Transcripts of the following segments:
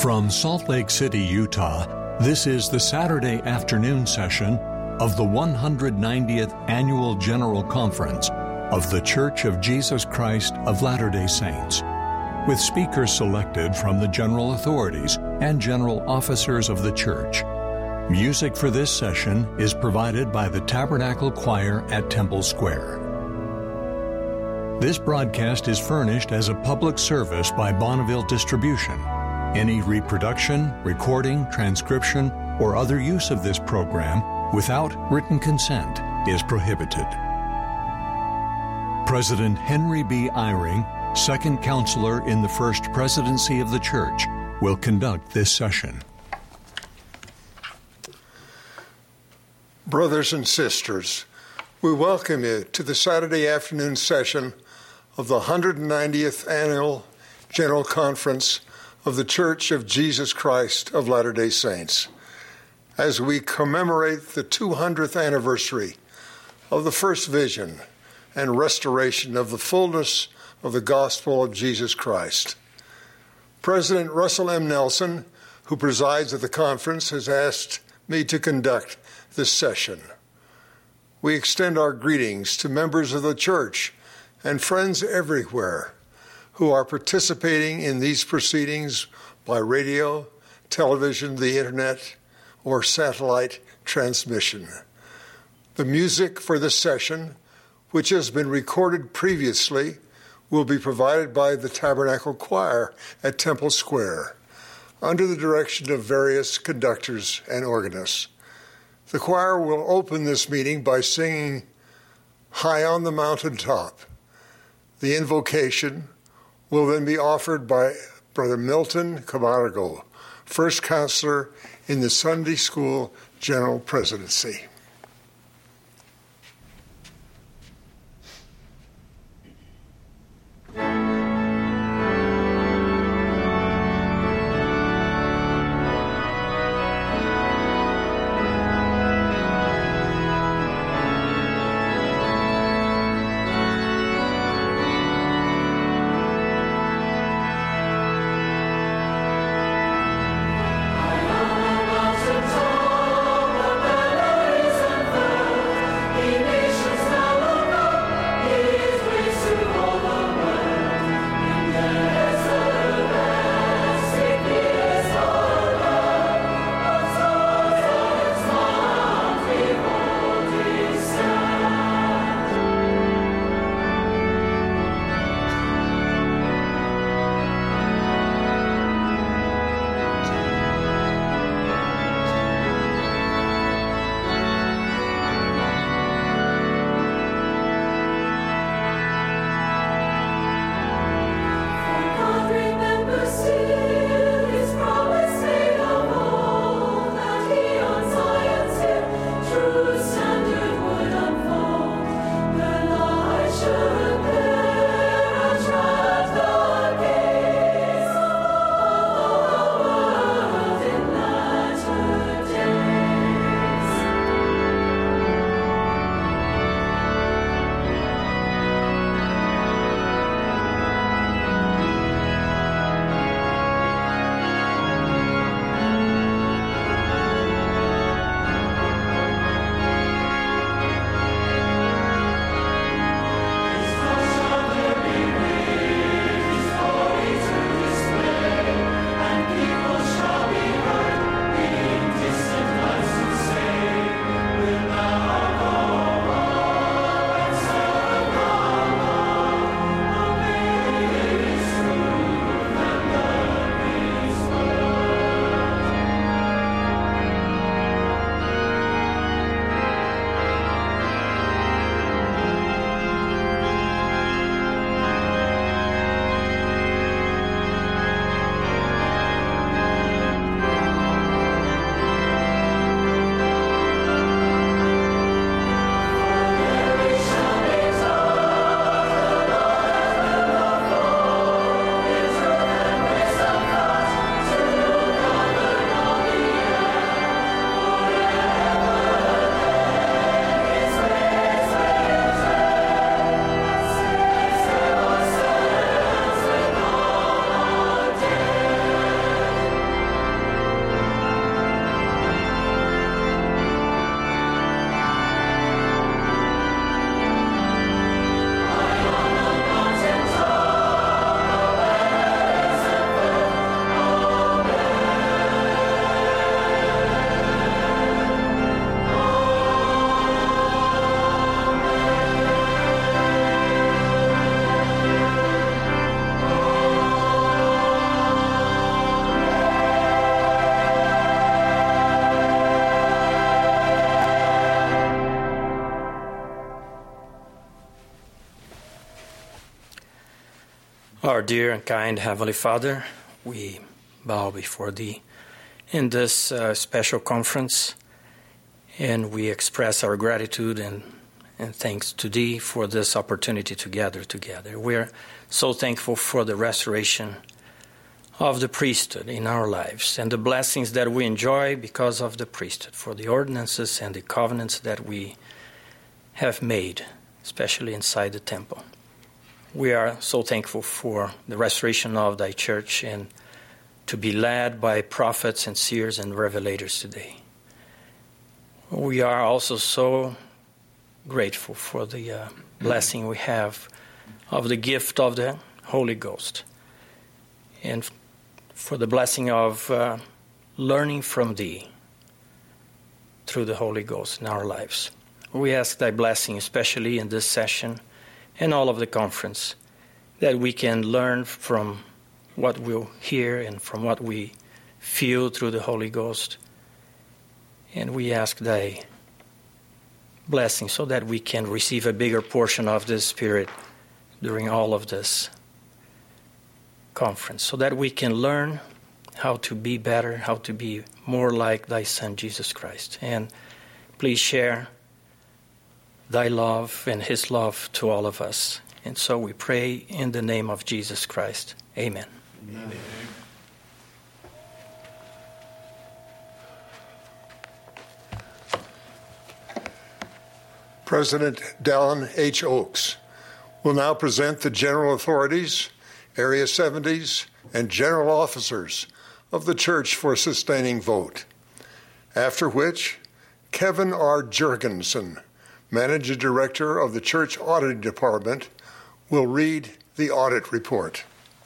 From Salt Lake City, Utah, this is the Saturday afternoon session of the 190th Annual General Conference of The Church of Jesus Christ of Latter-day Saints, with speakers selected from the general authorities and general officers of the church. Music for this session is provided by the Tabernacle Choir at Temple Square. This broadcast is furnished as a public service by Bonneville Distribution. Any reproduction, recording, transcription, or other use of this program without written consent is prohibited. President Henry B. Eyring, Second Counselor in the First Presidency of the Church, will conduct this session. Brothers and sisters, we welcome you to the Saturday afternoon session of the 190th Annual General Conference of the Church of Jesus Christ of Latter-day Saints, as we commemorate the 200th anniversary of the first vision and restoration of the fullness of the gospel of Jesus Christ. President Russell M. Nelson, who presides at the conference, has asked me to conduct this session. We extend our greetings to members of the church and friends everywhere who are participating in these proceedings by radio, television, the internet, or satellite transmission. The music for this session, which has been recorded previously, will be provided by the Tabernacle Choir at Temple Square, under the direction of various conductors and organists. The choir will open this meeting by singing High on the Mountaintop. The invocation will then be offered by Brother Milton Camargo, First Counselor in the Sunday School General Presidency. Mountaintop, the Our dear and kind Heavenly Father, we bow before Thee in this special conference, and we express our gratitude and thanks to Thee for this opportunity to gather together. We're so thankful for the restoration of the priesthood in our lives and the blessings that we enjoy because of the priesthood, for the ordinances and the covenants that we have made, especially inside the temple. We are so thankful for the restoration of Thy church and to be led by prophets and seers and revelators today. We are also so grateful for the blessing we have of the gift of the Holy Ghost and for the blessing of learning from Thee through the Holy Ghost in our lives. We ask Thy blessing, especially in this session and all of the conference, that we can learn from what we'll hear and from what we feel through the Holy Ghost. And we ask Thy blessing so that we can receive a bigger portion of this Spirit during all of this conference, so that we can learn how to be better, how to be more like Thy Son, Jesus Christ. And please share Thy love and His love to all of us. And so we pray in the name of Jesus Christ. Amen. Amen. President Dallin H. Oaks will now present the general authorities, Area 70s, and general officers of the church for a sustaining vote. After which, Kevin R. Jurgensen, Managing Director of the Church Auditing Department, will read the audit report.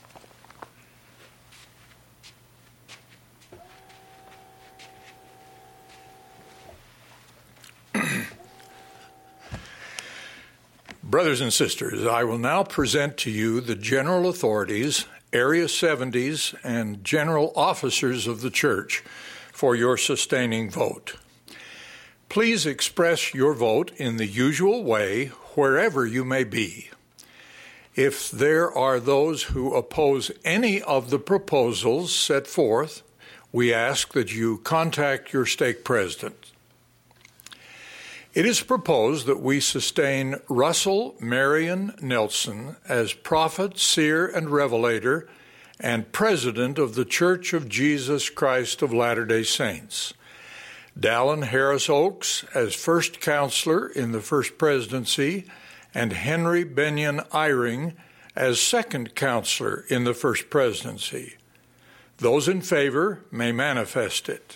Brothers and sisters, I will now present to you the general authorities, Area 70s, and general officers of the church for your sustaining vote. Please express your vote in the usual way wherever you may be. If there are those who oppose any of the proposals set forth, we ask that you contact your stake president. It is proposed that we sustain Russell Marion Nelson as prophet, seer, and revelator and president of the Church of Jesus Christ of Latter-day Saints. Dallin Harris Oaks as first counselor in the First Presidency, and Henry Benyon Eyring as second counselor in the First Presidency. Those in favor may manifest it.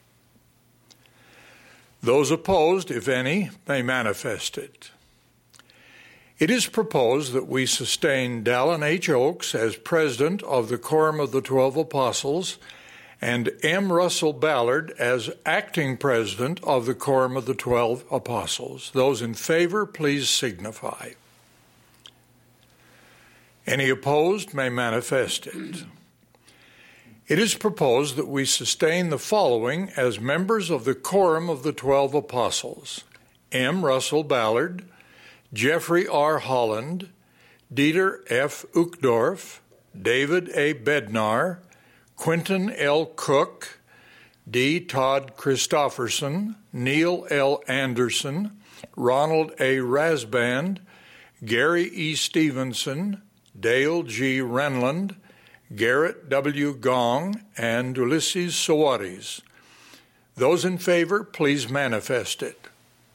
Those opposed, if any, may manifest it. It is proposed that we sustain Dallin H. Oaks as president of the Quorum of the 12 Apostles and M. Russell Ballard as acting president of the Quorum of the 12 Apostles. Those in favor, please signify. Any opposed may manifest it. It is proposed that we sustain the following as members of the Quorum of the 12 Apostles: M. Russell Ballard, Jeffrey R. Holland, Dieter F. Uchtdorf, David A. Bednar, Quentin L. Cook, D. Todd Christofferson, Neil L. Anderson, Ronald A. Rasband, Gary E. Stevenson, Dale G. Renland, Garrett W. Gong, and Ulysses Soares. Those in favor, please manifest it.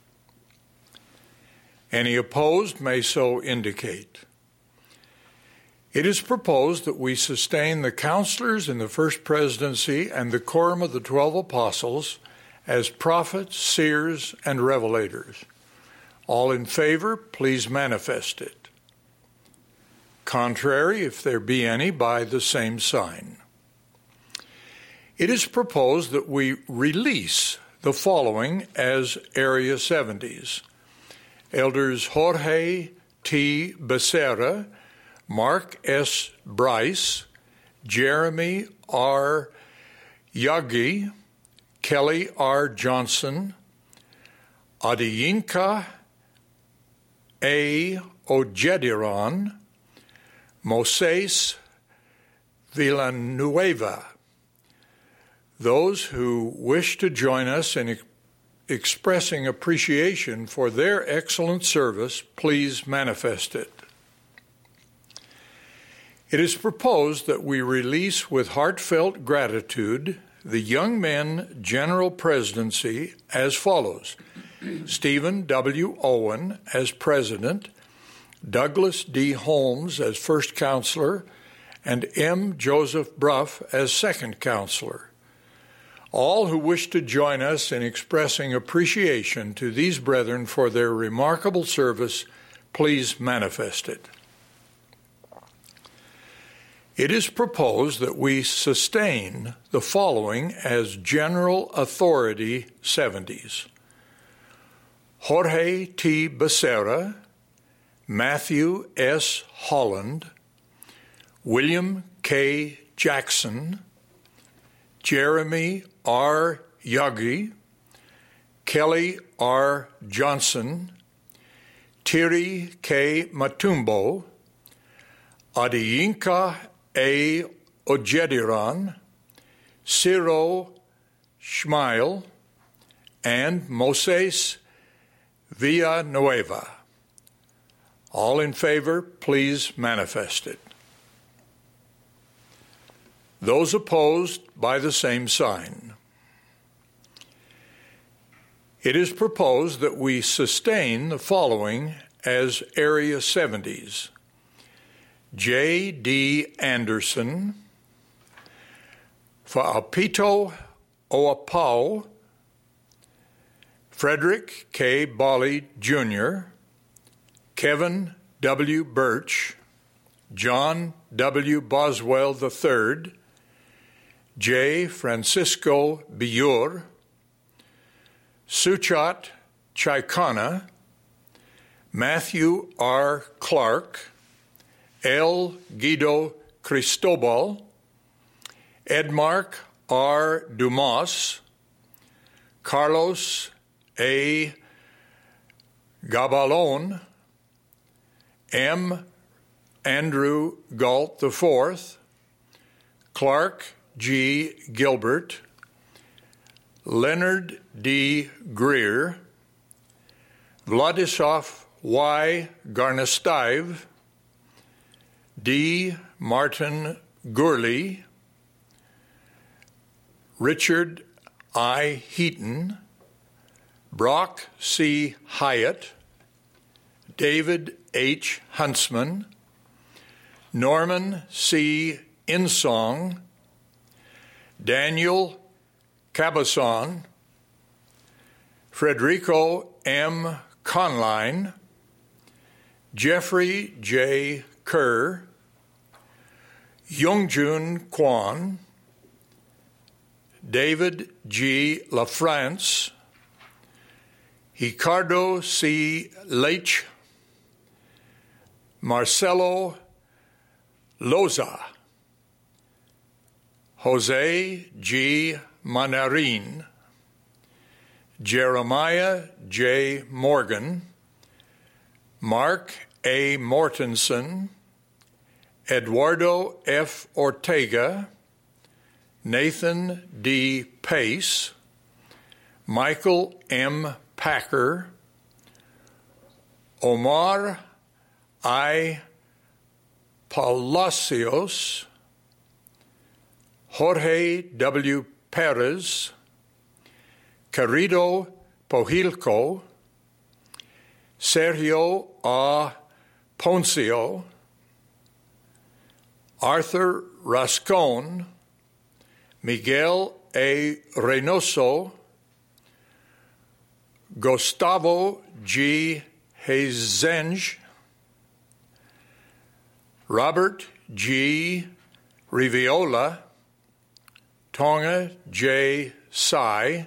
Any opposed may so indicate. It is proposed that we sustain the counselors in the First Presidency and the Quorum of the 12 Apostles as prophets, seers, and revelators. All in favor, please manifest it. Contrary, if there be any, by the same sign. It is proposed that we release the following as Area 70s: Elders Jorge T. Becerra, Mark S. Bryce, Jeremy R. Yagi, Kelly R. Johnson, Adiyinka A. Ojediran, Moisés Villanueva. Those who wish to join us in expressing appreciation for their excellent service, please manifest it. It is proposed that we release with heartfelt gratitude the Young Men General Presidency as follows: Stephen W. Owen as President, Douglas D. Holmes as First Counselor, and M. Joseph Bruff as Second Counselor. All who wish to join us in expressing appreciation to these brethren for their remarkable service, please manifest it. It is proposed that we sustain the following as General Authority 70s: Jorge T. Becerra, Matthew S. Holland, William K. Jackson, Jeremy R. Yagi, Kelly R. Johnson, Thierry K. Matumbo, Adiyinka A. Ojediran, Ciro Schmeil, and Moisés Villanueva. All in favor, please manifest it. Those opposed, by the same sign. It is proposed that we sustain the following as Area 70s: J. D. Anderson, Fa'apito Oapau, Frederick K. Bali, Jr., Kevin W. Birch, John W. Boswell III, J. Francisco Biur, Suchat Chaikana, Matthew R. Clark, L. Guido Cristobal, Edmark R. Dumas, Carlos A. Gabalon, M. Andrew Galt IV, Clark G. Gilbert, Leonard D. Greer, Vladislav Y. Garnestaev, D. Martin Gurley, Richard I. Heaton, Brock C. Hyatt, David H. Huntsman, Norman C. Insong, Daniel Cabazon, Frederico M. Conline, Jeffrey J. Kerr, Youngjun Kwan, David G. LaFrance, Ricardo C. Leitch, Marcelo Loza, Jose G. Manarin, Jeremiah J. Morgan, Mark A. Mortensen, Eduardo F. Ortega, Nathan D. Pace, Michael M. Packer, Omar I. Palacios, Jorge W. Perez, Querido Pojilco, Sergio A. Poncio, Arthur Rascon, Miguel A. Reynoso, Gustavo G. Hazenge, Robert G. Riviola, Tonga J. Sai,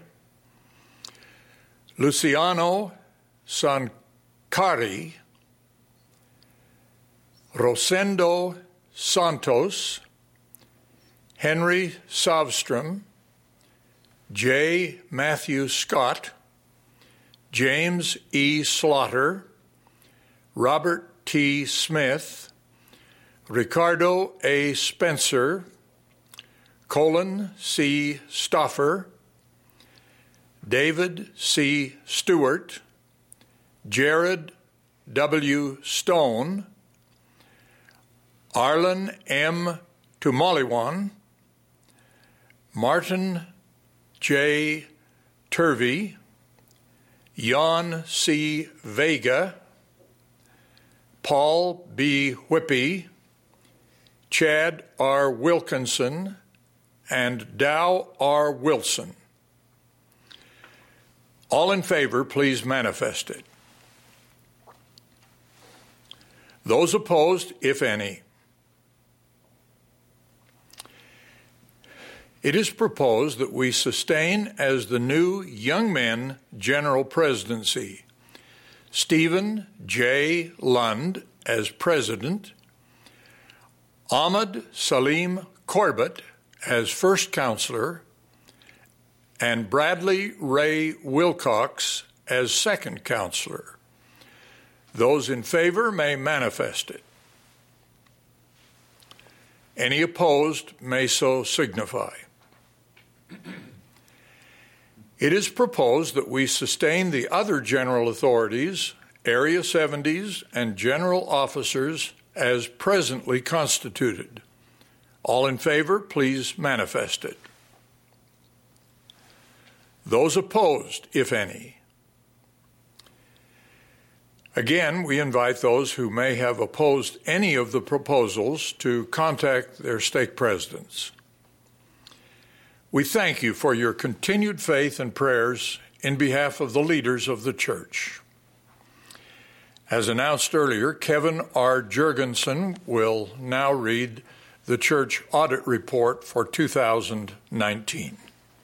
Luciano Sancari, Rosendo Santos, Henry Savstrom, J. Matthew Scott, James E. Slaughter, Robert T. Smith, Ricardo A. Spencer, Colin C. Stauffer, David C. Stewart, Jared W. Stone, Arlen M. Tumaliwan, Martin J. Turvey, Jan C. Vega, Paul B. Whippy, Chad R. Wilkinson, and Dow R. Wilson. All in favor, please manifest it. Those opposed, if any. It is proposed that we sustain as the new Young Men General Presidency Stephen J. Lund as President, Ahmad Salim Corbett as First Counselor, and Bradley Ray Wilcox as Second Counselor. Those in favor may manifest it. Any opposed may so signify. It is proposed that we sustain the other general authorities, Area 70s, and general officers as presently constituted. All in favor, please manifest it. Those opposed, if any. Again, we invite those who may have opposed any of the proposals to contact their stake presidents. We thank you for your continued faith and prayers in behalf of the leaders of the church. As announced earlier, Kevin R. Jurgensen will now read the church audit report for 2019.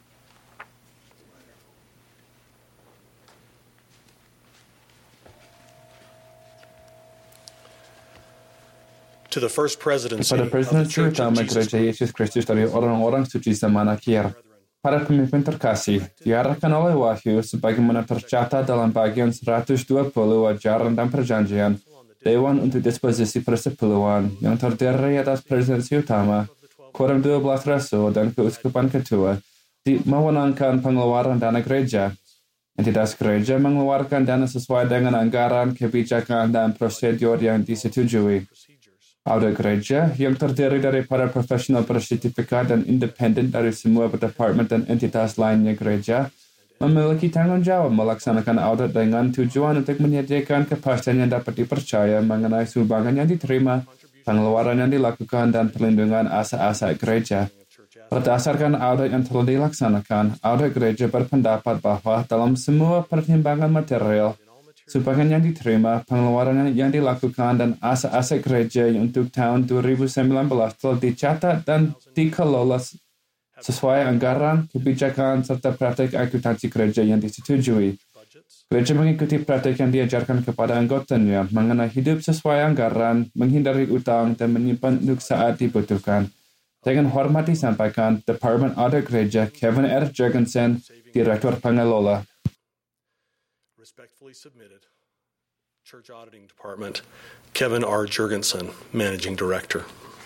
To the first presidency of the presidency Church of utama Jesus Gereja Yesus Kristus dari orang-orang suci zaman akhir. Para pemimpin terkasih, diarahkan oleh Wahyu sebagaimana tercatat dalam bagian 120 ajaran dan perjanjian, Dewan untuk Disposisi Persepuluhan yang terdiri atas presidensi utama, Quorum 12 Rasul dan Keuskupan Ketua, mewenangkan pengeluaran dana gereja. Entitas gereja mengeluarkan dana sesuai dengan anggaran, kebijakan, dan prosedur yang disetujui. Audit gereja yang terdiri dari para profesional bersertifikat dan independen dari semua departemen dan entitas lainnya gereja memiliki tanggung jawab melaksanakan audit dengan tujuan untuk menyediakan kepastian yang dapat dipercaya mengenai sumbangan yang diterima, pengeluaran yang dilakukan, dan perlindungan aset-aset gereja. Berdasarkan audit yang telah dilaksanakan, audit gereja berpendapat bahwa dalam semua pertimbangan material, sumbangan yang diterima, pengeluaran yang dilakukan, dan aset-aset gereja untuk tahun 2019 telah dicatat dan dikelola sesuai anggaran, kebijakan, serta praktik akuntansi gereja yang disetujui. Gereja mengikuti praktik yang diajarkan kepada anggotanya mengenai hidup sesuai anggaran, menghindari utang, dan menyimpan untuk saat dibutuhkan. Dengan hormat disampaikan, Departemen Audit Gereja Kevin R. Jurgensen, Direktur Pengelola. Respectfully submitted. Church Auditing Department, Kevin R. Jurgensen, Managing Director.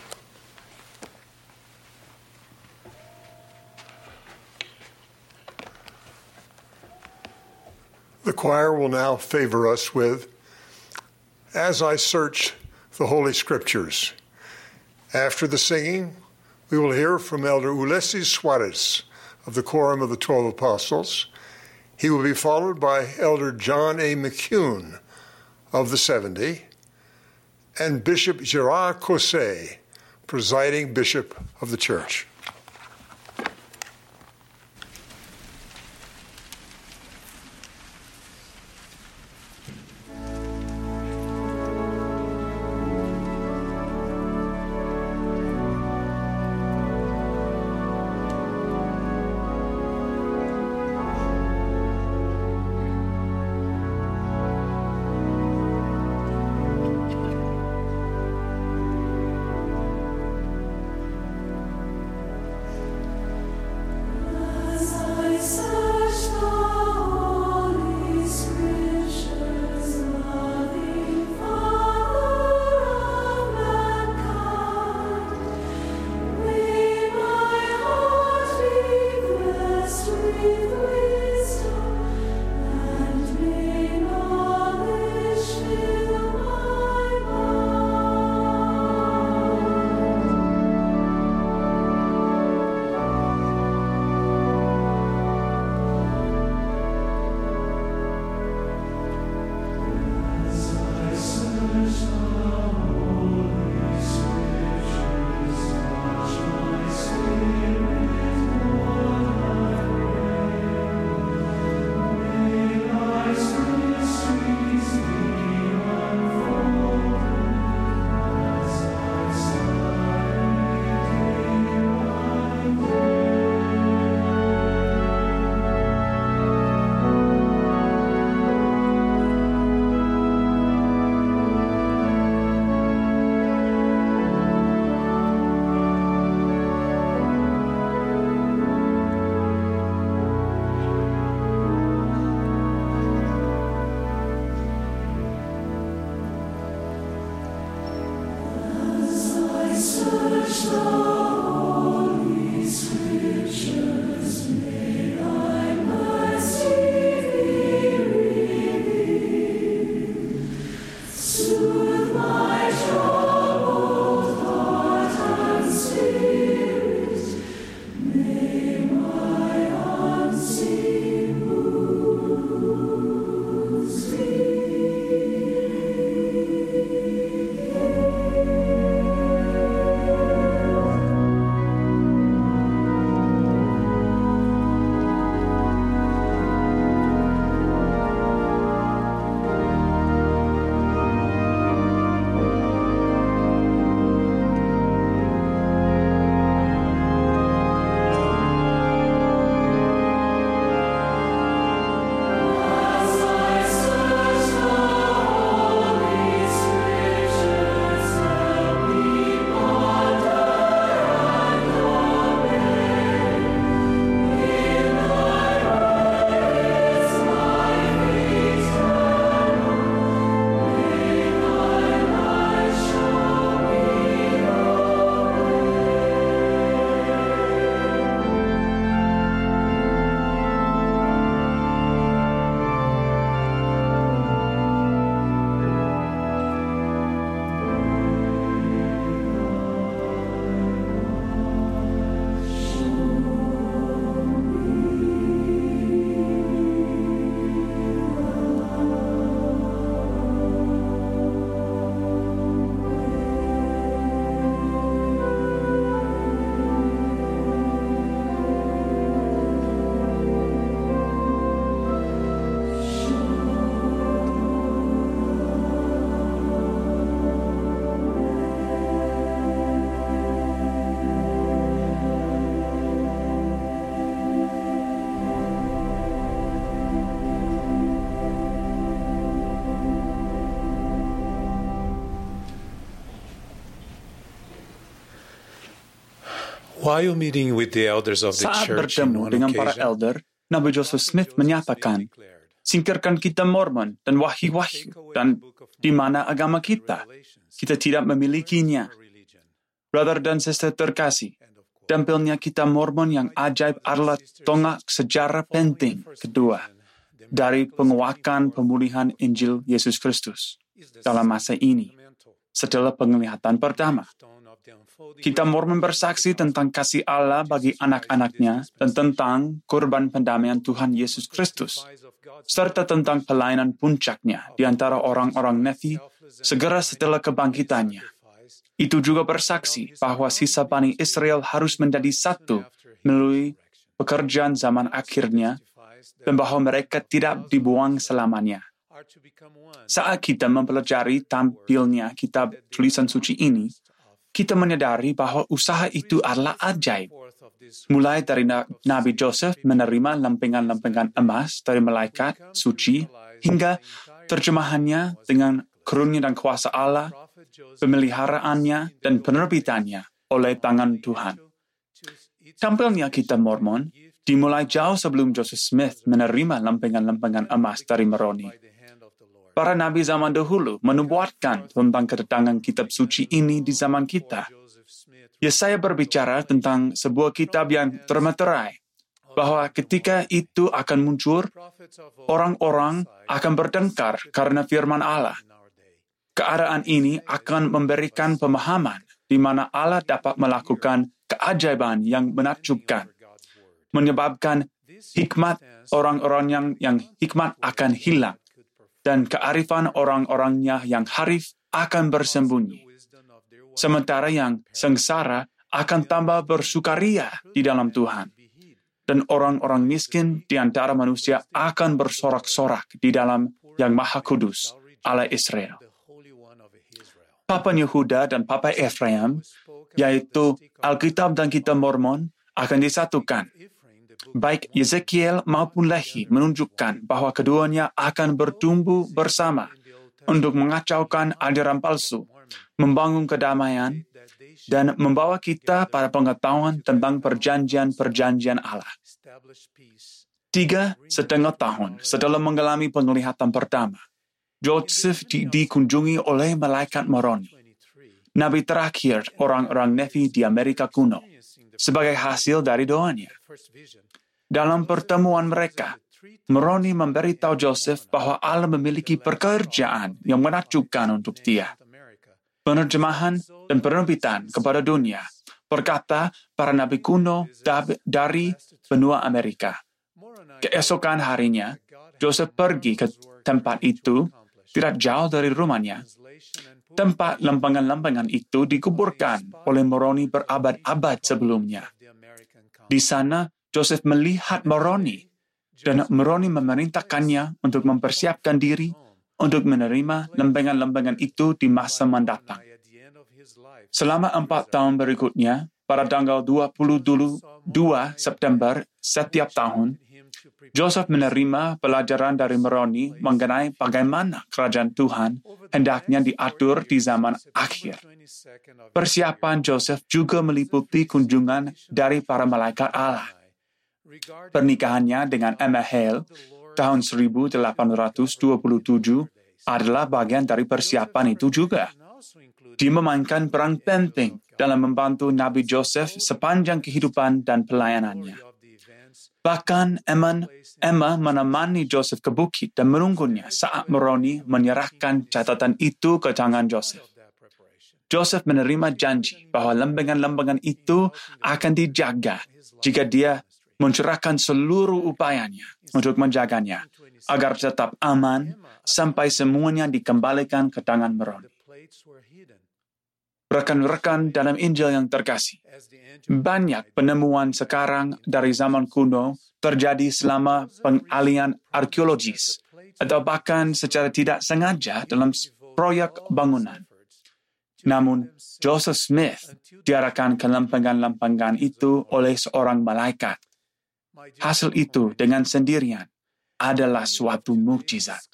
The choir will now favor us with As I Search the Holy Scriptures. After the singing, we will hear from Elder Ulysses Suarez of the Quorum of the 12 Apostles. He will be followed by Elder John A. McCune of the 70 and Bishop Gerard Cosset, presiding bishop of the church. While meeting with the elders of the Saat church bertemu dengan para elder, Nabi Joseph Smith menyatakan, singkirkan kitab Mormon dan wahyu-wahyu dan di mana agama kita tidak memilikinya. Brother dan sister terkasih, tampilnya kitab Mormon yang ajaib adalah tonggak sejarah penting kedua dari penguakan pemulihan Injil Yesus Kristus dalam masa ini setelah penglihatan pertama. Kitab Mormon bersaksi tentang kasih Allah bagi anak-anaknya dan tentang kurban pendamaian Tuhan Yesus Kristus, serta tentang pelayanan puncaknya di antara orang-orang Nefi segera setelah kebangkitannya. Itu juga bersaksi bahwa sisa Bani Israel harus menjadi satu melalui pekerjaan zaman akhirnya dan bahwa mereka tidak dibuang selamanya. Saat kita mempelajari tampilnya kitab tulisan suci ini, kita menyadari bahwa usaha itu adalah ajaib. Mulai dari Nabi Joseph menerima lempengan-lempengan emas dari malaikat suci, hingga terjemahannya dengan karunia dan kuasa Allah, pemeliharaannya dan penerbitannya oleh tangan Tuhan. Tampilnya kitab Mormon dimulai jauh sebelum Joseph Smith menerima lempengan-lempengan emas dari Moroni. Para nabi zaman dahulu menubuatkan tentang kedatangan kitab suci ini di zaman kita. Yesaya berbicara tentang sebuah kitab yang termeterai, bahwa ketika itu akan muncul, orang-orang akan bertengkar karena firman Allah. Keadaan ini akan memberikan pemahaman di mana Allah dapat melakukan keajaiban yang menakjubkan, menyebabkan hikmat orang-orang yang hikmat akan hilang, dan kearifan orang-orangnya yang harif akan bersembunyi. Sementara yang sengsara akan tambah bersukaria di dalam Tuhan. Dan orang-orang miskin di antara manusia akan bersorak-sorak di dalam Yang Maha Kudus, Allah Israel. Papan Yehuda dan Papan Efraim, yaitu Alkitab dan Kitab Mormon, akan disatukan. Baik Yezekiel maupun Lehi menunjukkan bahwa keduanya akan bertumbuh bersama untuk mengacaukan ajaran palsu, membangun kedamaian, dan membawa kita pada pengetahuan tentang perjanjian-perjanjian Allah. 3,5 tahun setelah mengalami penglihatan pertama, Joseph dikunjungi oleh malaikat Moroni, nabi terakhir orang-orang Nefi di Amerika kuno, sebagai hasil dari doanya. Dalam pertemuan mereka, Moroni memberitahu Joseph bahwa Allah memiliki pekerjaan yang menakjubkan untuk dia. Penerjemahan dan penerbitan kepada dunia berkata para nabi kuno dari benua Amerika. Keesokan harinya, Joseph pergi ke tempat itu, tidak jauh dari rumahnya. Tempat lempengan-lempengan itu dikuburkan oleh Moroni berabad-abad sebelumnya. Di sana, Joseph melihat Moroni, dan Moroni memerintahkannya untuk mempersiapkan diri untuk menerima lempengan-lempengan itu di masa mendatang. Selama 4 tahun berikutnya, pada tanggal 22 September setiap tahun, Joseph menerima pelajaran dari Moroni mengenai bagaimana kerajaan Tuhan hendaknya diatur di zaman akhir. Persiapan Joseph juga meliputi kunjungan dari para malaikat Allah. Pernikahannya dengan Emma Hale tahun 1827 adalah bagian dari persiapan itu juga. Dia memainkan peran penting dalam membantu Nabi Joseph sepanjang kehidupan dan pelayanannya. Bahkan Emma menemani Joseph ke bukit dan menunggunya saat Moroni menyerahkan catatan itu ke tangan Joseph. Joseph menerima janji bahwa lempengan-lempengan itu akan dijaga jika dia mencurahkan seluruh upayanya untuk menjaganya, agar tetap aman sampai semuanya dikembalikan ke tangan Moroni. Rekan-rekan dalam Injil yang terkasih, banyak penemuan sekarang dari zaman kuno terjadi selama pengalihan arkeologis atau bahkan secara tidak sengaja dalam proyek bangunan. Namun, Joseph Smith diarahkan ke lempengan-lempengan itu oleh seorang malaikat. Hasil itu dengan sendirian adalah suatu mukjizat.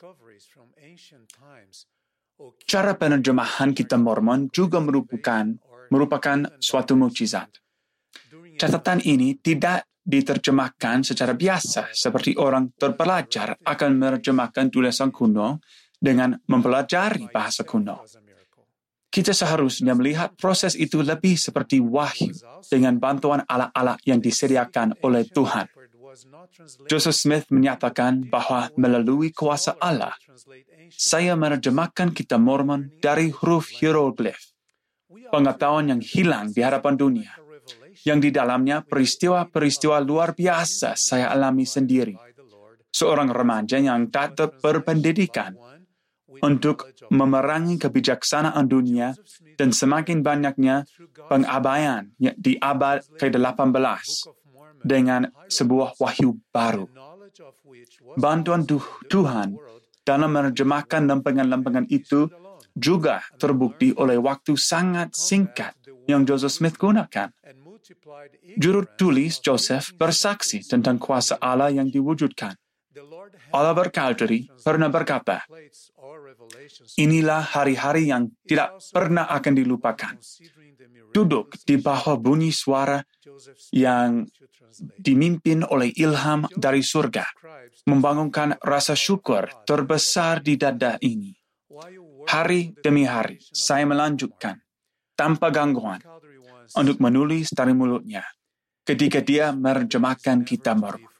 Cara penerjemahan Kitab Mormon juga merupakan suatu mukjizat. Catatan ini tidak diterjemahkan secara biasa seperti orang terpelajar akan menerjemahkan tulisan kuno dengan mempelajari bahasa kuno. Kita seharusnya melihat proses itu lebih seperti wahyu dengan bantuan alat-alat yang disediakan oleh Tuhan. Joseph Smith menyatakan bahwa melalui kuasa Allah, saya menerjemahkan Kitab Mormon dari huruf hieroglif, pengetahuan yang hilang di hadapan dunia, yang di dalamnya peristiwa-peristiwa luar biasa saya alami sendiri. Seorang remaja yang tak berpendidikan untuk memerangi kebijaksanaan dunia dan semakin banyaknya pengabaian di abad ke-18 dengan sebuah wahyu baru. Bantuan Tuhan dalam menerjemahkan lempengan-lempengan itu juga terbukti oleh waktu sangat singkat yang Joseph Smith gunakan. Juru tulis Joseph bersaksi tentang kuasa Allah yang diwujudkan. Oliver Cowdery pernah berkata, "Inilah hari-hari yang tidak pernah akan dilupakan. Duduk di bawah bunyi suara yang dimimpin oleh ilham dari surga, membangunkan rasa syukur terbesar di dada ini. Hari demi hari, saya melanjutkan, tanpa gangguan, untuk menulis dari mulutnya, ketika dia menerjemahkan Kitab Mormon."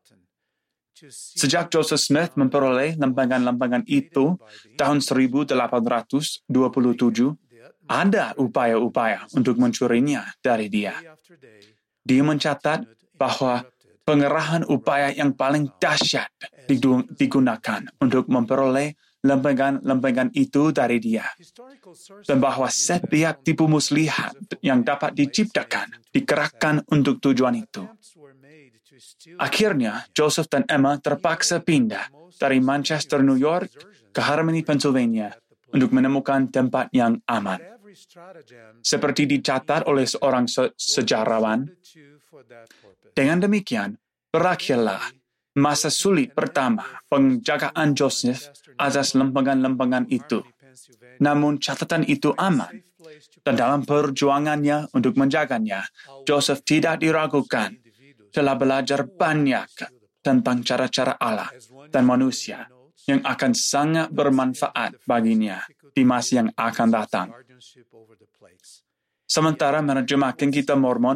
Sejak Joseph Smith memperoleh lempengan-lempengan itu tahun 1827, ada upaya-upaya untuk mencurinya dari dia. Dia mencatat bahwa pengerahan upaya yang paling dahsyat digunakan untuk memperoleh lempengan-lempengan itu dari dia, dan bahwa setiap tipu muslihat yang dapat diciptakan dikerahkan untuk tujuan itu. Akhirnya, Joseph dan Emma terpaksa pindah dari Manchester, New York ke Harmony, Pennsylvania untuk menemukan tempat yang aman. Seperti dicatat oleh seorang sejarawan, dengan demikian, berakhirlah masa sulit pertama penjagaan Joseph atas lempengan-lempengan itu. Namun catatan itu aman, dan dalam perjuangannya untuk menjaganya, Joseph tidak diragukan, telah belajar banyak tentang cara-cara Allah dan manusia yang akan sangat bermanfaat baginya di masa yang akan datang. Sementara menerjemahkan Kitab Mormon,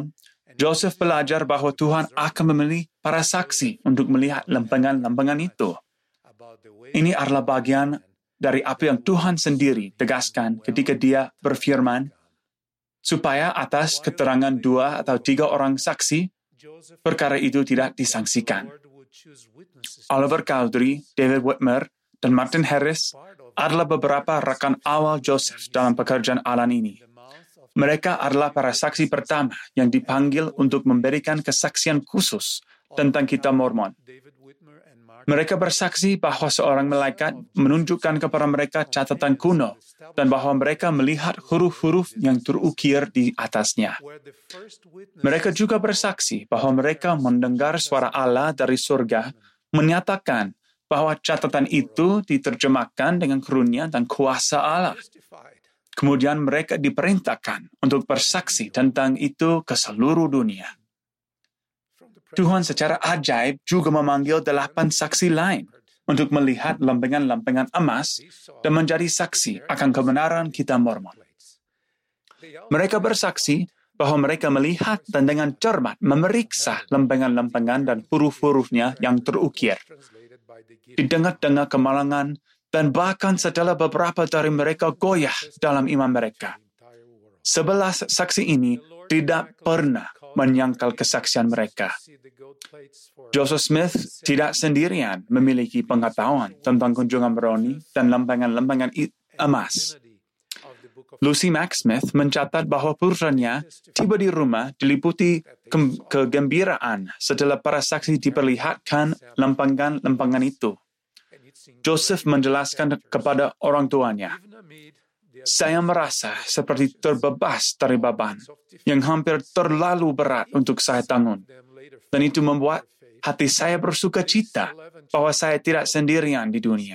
Joseph belajar bahwa Tuhan akan memilih para saksi untuk melihat lempengan-lempengan itu. Ini adalah bagian dari apa yang Tuhan sendiri tegaskan ketika Dia berfirman, supaya atas keterangan 2 atau 3 orang saksi, perkara itu tidak disangsikan. Oliver Cowdery, David Whitmer, dan Martin Harris adalah beberapa rekan awal Joseph dalam pekerjaan Allah ini. Mereka adalah para saksi pertama yang dipanggil untuk memberikan kesaksian khusus tentang Kitab Mormon. Mereka bersaksi bahwa seorang malaikat menunjukkan kepada mereka catatan kuno dan bahwa mereka melihat huruf-huruf yang terukir di atasnya. Mereka juga bersaksi bahwa mereka mendengar suara Allah dari surga menyatakan bahwa catatan itu diterjemahkan dengan karunia dan kuasa Allah. Kemudian mereka diperintahkan untuk bersaksi tentang itu ke seluruh dunia. Tuhan secara ajaib juga memanggil 8 saksi lain untuk melihat lempengan-lempengan emas dan menjadi saksi akan kebenaran Kitab Mormon. Mereka bersaksi bahwa mereka melihat dan dengan cermat memeriksa lempengan-lempengan dan huruf-hurufnya yang terukir. Di tengah-tengah kemalangan, dan bahkan setelah beberapa dari mereka goyah dalam iman mereka. 11 saksi ini tidak pernah menyangkal kesaksian mereka. Joseph Smith tidak sendirian memiliki pengetahuan tentang kunjungan Moroni dan lempengan-lempengan emas. Lucy Mack Smith mencatat bahwa putranya tiba di rumah diliputi kegembiraan setelah para saksi diperlihatkan lempengan-lempengan itu. Joseph menjelaskan kepada orang tuanya, "Saya merasa seperti terbebas dari beban yang hampir terlalu berat untuk saya tanggung. Dan itu membuat hati saya bersuka cita bahwa saya tidak sendirian di dunia."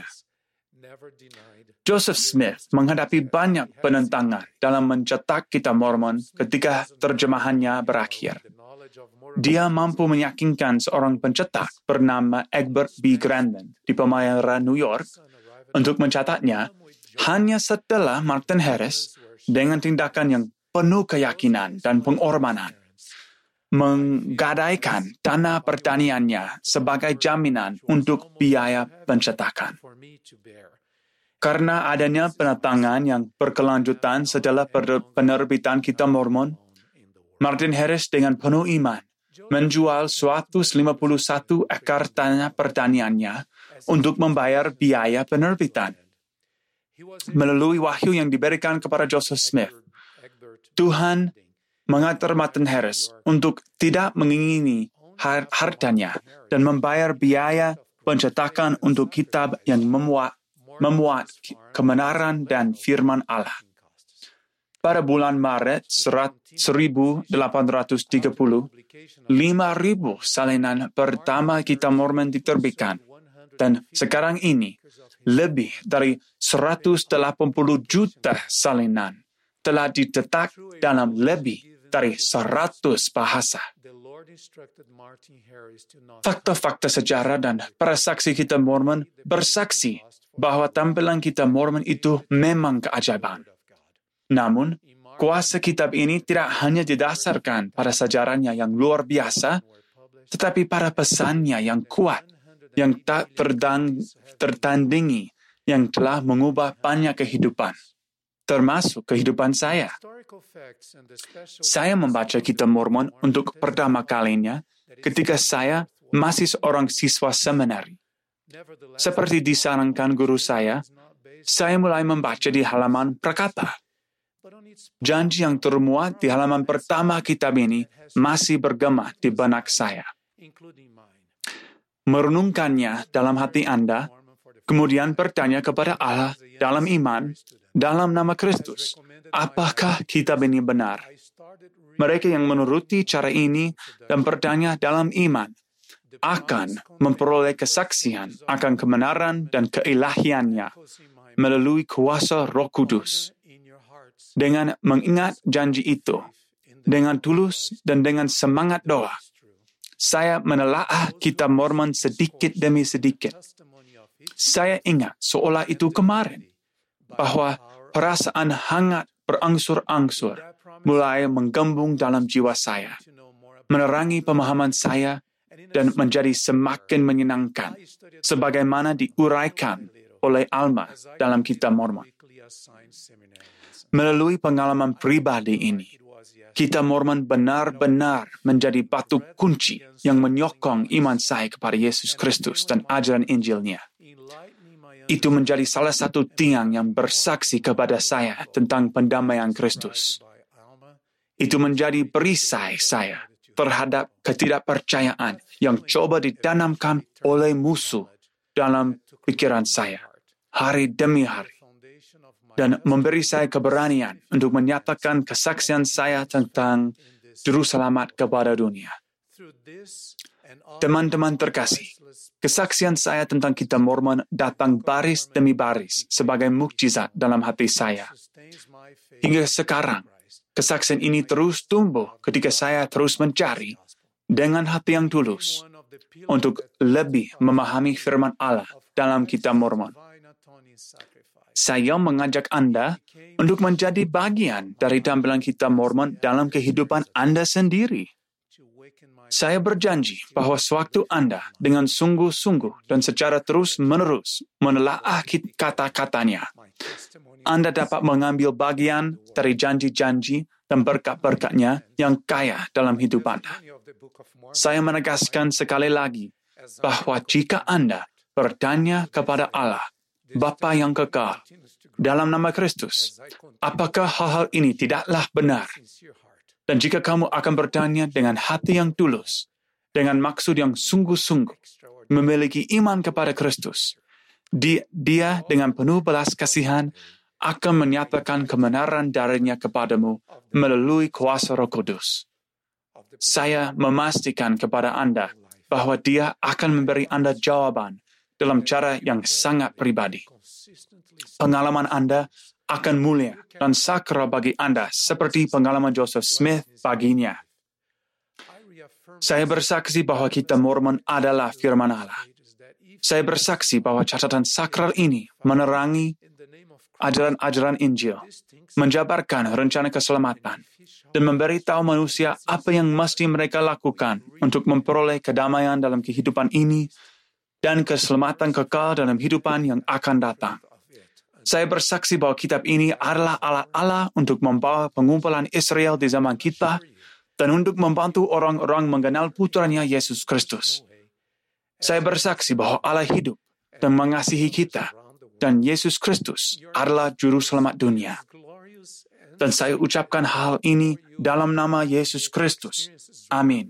Joseph Smith menghadapi banyak penentangan dalam mencetak Kitab Mormon ketika terjemahannya berakhir. Dia mampu meyakinkan seorang pencetak bernama Egbert B. Grandin di Palmyra, New York, untuk mencatatnya hanya setelah Martin Harris dengan tindakan yang penuh keyakinan dan pengorbanan menggadaikan dana pertaniannya sebagai jaminan untuk biaya pencetakan. Karena adanya penentangan yang berkelanjutan setelah penerbitan Kitab Mormon, Martin Harris dengan penuh iman menjual 151 ekar tanah pertaniannya untuk membayar biaya penerbitan. Melalui wahyu yang diberikan kepada Joseph Smith, Tuhan mengatur Martin Harris untuk tidak mengingini hartanya dan membayar biaya pencetakan untuk kitab yang memuat kebenaran dan firman Allah. Pada bulan Maret 1830, 5.000 salinan pertama Kitab Mormon diterbitkan, dan sekarang ini lebih dari 180 juta salinan telah dicetak dalam lebih dari 100 bahasa. Fakta-fakta sejarah dan para saksi Kitab Mormon bersaksi bahwa tampilan Kitab Mormon itu memang keajaiban. Namun, kuasa kitab ini tidak hanya didasarkan pada sejarahnya yang luar biasa, tetapi pada pesannya yang kuat, yang tak tertandingi, yang telah mengubah banyak kehidupan, termasuk kehidupan saya. Saya membaca Kitab Mormon untuk pertama kalinya ketika saya masih seorang siswa seminari. Seperti disarankan guru saya mulai membaca di halaman prakata. Janji yang termuat di halaman pertama kitab ini masih bergema di benak saya. Merenungkannya dalam hati Anda, kemudian bertanya kepada Allah dalam iman, dalam nama Kristus, apakah kitab ini benar? Mereka yang menuruti cara ini dan bertanya dalam iman akan memperoleh kesaksian akan kebenaran dan keilahiannya melalui kuasa Roh Kudus. Dengan mengingat janji itu, dengan tulus dan dengan semangat doa, saya menelaah Kitab Mormon sedikit demi sedikit. Saya ingat seolah itu kemarin, bahwa perasaan hangat berangsur-angsur mulai menggembung dalam jiwa saya. menerangi pemahaman saya dan menjadi semakin menyenangkan, sebagaimana diuraikan oleh Alma dalam Kitab Mormon. Melalui pengalaman pribadi ini, Kitab Mormon benar-benar menjadi batu kunci yang menyokong iman saya kepada Yesus Kristus dan ajaran Injilnya. Itu menjadi salah satu tiang yang bersaksi kepada saya tentang pendamaian Kristus. Itu menjadi perisai saya terhadap ketidakpercayaan yang coba ditanamkan oleh musuh dalam pikiran saya, hari demi hari, dan memberi saya keberanian untuk menyatakan kesaksian saya tentang Juru Selamat kepada dunia. Teman-teman terkasih, kesaksian saya tentang Kitab Mormon datang baris demi baris sebagai mukjizat dalam hati saya. Hingga sekarang, kesaksian ini terus tumbuh ketika saya terus mencari dengan hati yang tulus untuk lebih memahami firman Allah dalam Kitab Mormon. Saya mengajak Anda untuk menjadi bagian dari tampilan Kitab Mormon dalam kehidupan Anda sendiri. Saya berjanji bahwa sewaktu Anda dengan sungguh-sungguh dan secara terus-menerus menelaah kata-katanya, Anda dapat mengambil bagian dari janji-janji dan berkat-berkatnya yang kaya dalam hidup Anda. Saya menegaskan sekali lagi bahwa jika Anda bertanya kepada Allah, Bapa yang kekal, dalam nama Kristus, apakah hal-hal ini tidaklah benar? Dan jika kamu akan bertanya dengan hati yang tulus, dengan maksud yang sungguh-sungguh, memiliki iman kepada Kristus, Dia dengan penuh belas kasihan akan menyatakan kebenaran darinya kepadamu melalui kuasa Roh Kudus. Saya memastikan kepada Anda bahwa Dia akan memberi Anda jawaban dalam cara yang sangat pribadi. Pengalaman Anda akan mulia dan sakral bagi Anda seperti pengalaman Joseph Smith baginya. Saya bersaksi bahwa Kitab Mormon adalah firman Allah. Saya bersaksi bahwa catatan sakral ini menerangi ajaran-ajaran Injil, menjabarkan rencana keselamatan, dan memberitahu manusia apa yang mesti mereka lakukan untuk memperoleh kedamaian dalam kehidupan ini dan keselamatan kekal dalam kehidupan yang akan datang. Saya bersaksi bahwa kitab ini adalah alat Allah untuk membawa pengumpulan Israel di zaman kita dan untuk membantu orang-orang mengenal putranya Yesus Kristus. Saya bersaksi bahwa Allah hidup dan mengasihi kita dan Yesus Kristus adalah Juru Selamat dunia. Dan saya ucapkan hal ini dalam nama Yesus Kristus. Amin.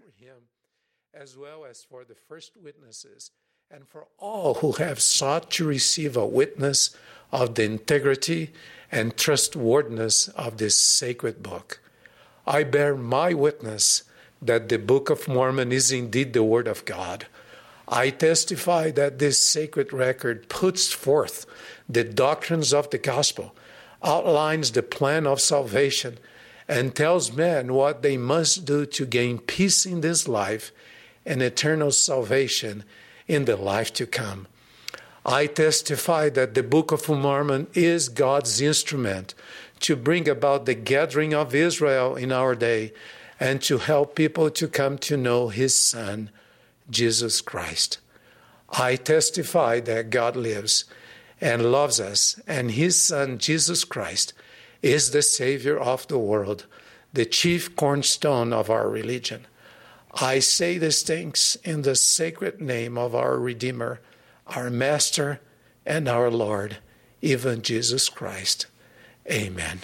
And for all who have sought to receive a witness of the integrity and trustworthiness of this sacred book. I bear my witness that the Book of Mormon is indeed the Word of God. I testify that this sacred record puts forth the doctrines of the gospel, outlines the plan of salvation, and tells men what they must do to gain peace in this life and eternal salvation in the life to come. I testify that the Book of Mormon is God's instrument to bring about the gathering of Israel in our day and to help people to come to know His Son, Jesus Christ. I testify that God lives and loves us, and His Son, Jesus Christ, is the Savior of the world, the chief cornerstone of our religion. I say these things in the sacred name of our Redeemer, our Master, and our Lord, even Jesus Christ. Amen.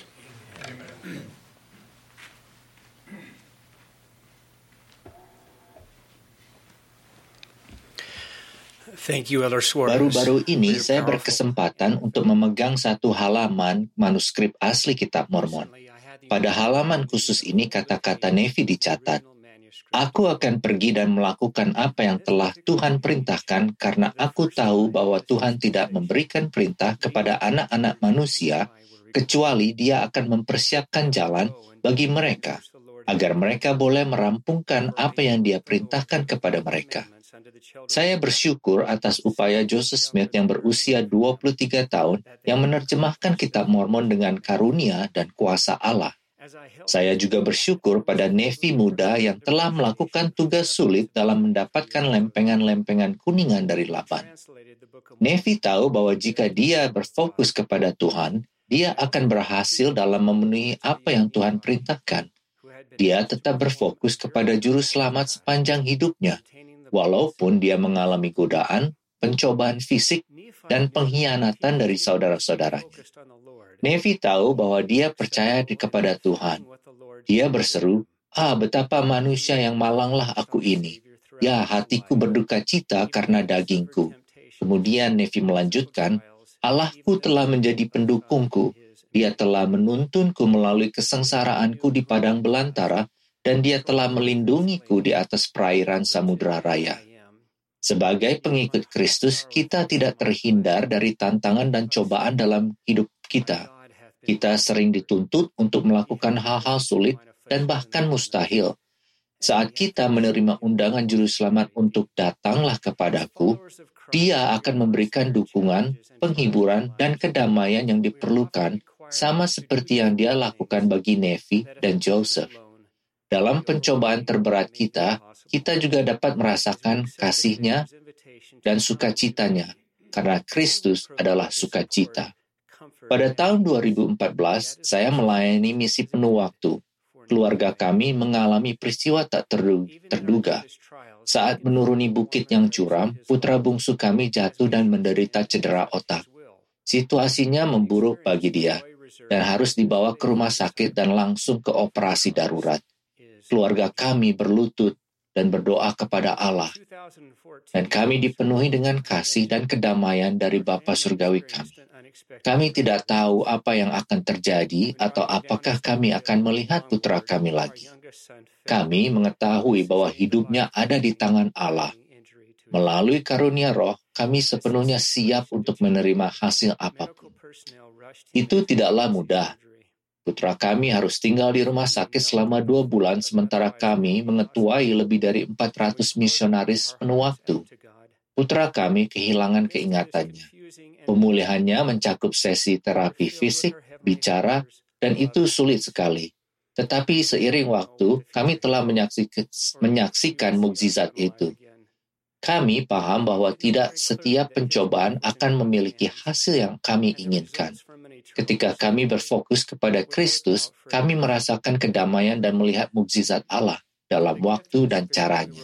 Thank you, Elder Swartz. Baru-baru ini saya berkesempatan untuk memegang satu halaman manuskrip asli Kitab Mormon. Pada halaman khusus ini kata-kata Nefi dicatat. Aku akan pergi dan melakukan apa yang telah Tuhan perintahkan karena aku tahu bahwa Tuhan tidak memberikan perintah kepada anak-anak manusia kecuali Dia akan mempersiapkan jalan bagi mereka agar mereka boleh merampungkan apa yang Dia perintahkan kepada mereka. Saya bersyukur atas upaya Joseph Smith yang berusia 23 tahun yang menerjemahkan Kitab Mormon dengan karunia dan kuasa Allah. Saya juga bersyukur pada Nevi muda yang telah melakukan tugas sulit dalam mendapatkan lempengan-lempengan kuningan dari Laban. Nevi tahu bahwa jika dia berfokus kepada Tuhan, dia akan berhasil dalam memenuhi apa yang Tuhan perintahkan. Dia tetap berfokus kepada juru selamat sepanjang hidupnya, walaupun dia mengalami godaan, pencobaan fisik, dan pengkhianatan dari saudara-saudaranya. Nevi tahu bahwa dia percaya kepada Tuhan. Dia berseru, betapa manusia yang malanglah aku ini. Ya, hatiku berduka cita karena dagingku. Kemudian Nevi melanjutkan, Allahku telah menjadi pendukungku. Dia telah menuntunku melalui kesengsaraanku di padang belantara, dan dia telah melindungiku di atas perairan samudera raya. Sebagai pengikut Kristus, kita tidak terhindar dari tantangan dan cobaan dalam hidup kita. Kita sering dituntut untuk melakukan hal-hal sulit dan bahkan mustahil. Saat kita menerima undangan juru selamat untuk datanglah kepadaku, dia akan memberikan dukungan, penghiburan, dan kedamaian yang diperlukan, sama seperti yang dia lakukan bagi Nevi dan Joseph. Dalam pencobaan terberat kita juga dapat merasakan kasih-Nya dan sukacitanya, karena Kristus adalah sukacita. Pada tahun 2014, saya melayani misi penuh waktu. Keluarga kami mengalami peristiwa tak terduga. Saat menuruni bukit yang curam, putra bungsu kami jatuh dan menderita cedera otak. Situasinya memburuk bagi dia, dan harus dibawa ke rumah sakit dan langsung ke operasi darurat. Keluarga kami berlutut dan berdoa kepada Allah. Dan kami dipenuhi dengan kasih dan kedamaian dari Bapa Surgawi kami. Kami tidak tahu apa yang akan terjadi atau apakah kami akan melihat putra kami lagi. Kami mengetahui bahwa hidupnya ada di tangan Allah. Melalui karunia Roh, kami sepenuhnya siap untuk menerima hasil apapun. Itu tidaklah mudah. Putra kami harus tinggal di rumah sakit selama 2 bulan, sementara kami mengetuai lebih dari 400 misionaris penuh waktu. Putra kami kehilangan keingatannya. Pemulihannya mencakup sesi terapi fisik, bicara, dan itu sulit sekali. Tetapi seiring waktu, kami telah menyaksikan mukjizat itu. Kami paham bahwa tidak setiap pencobaan akan memiliki hasil yang kami inginkan. Ketika kami berfokus kepada Kristus, kami merasakan kedamaian dan melihat mukjizat Allah dalam waktu dan caranya.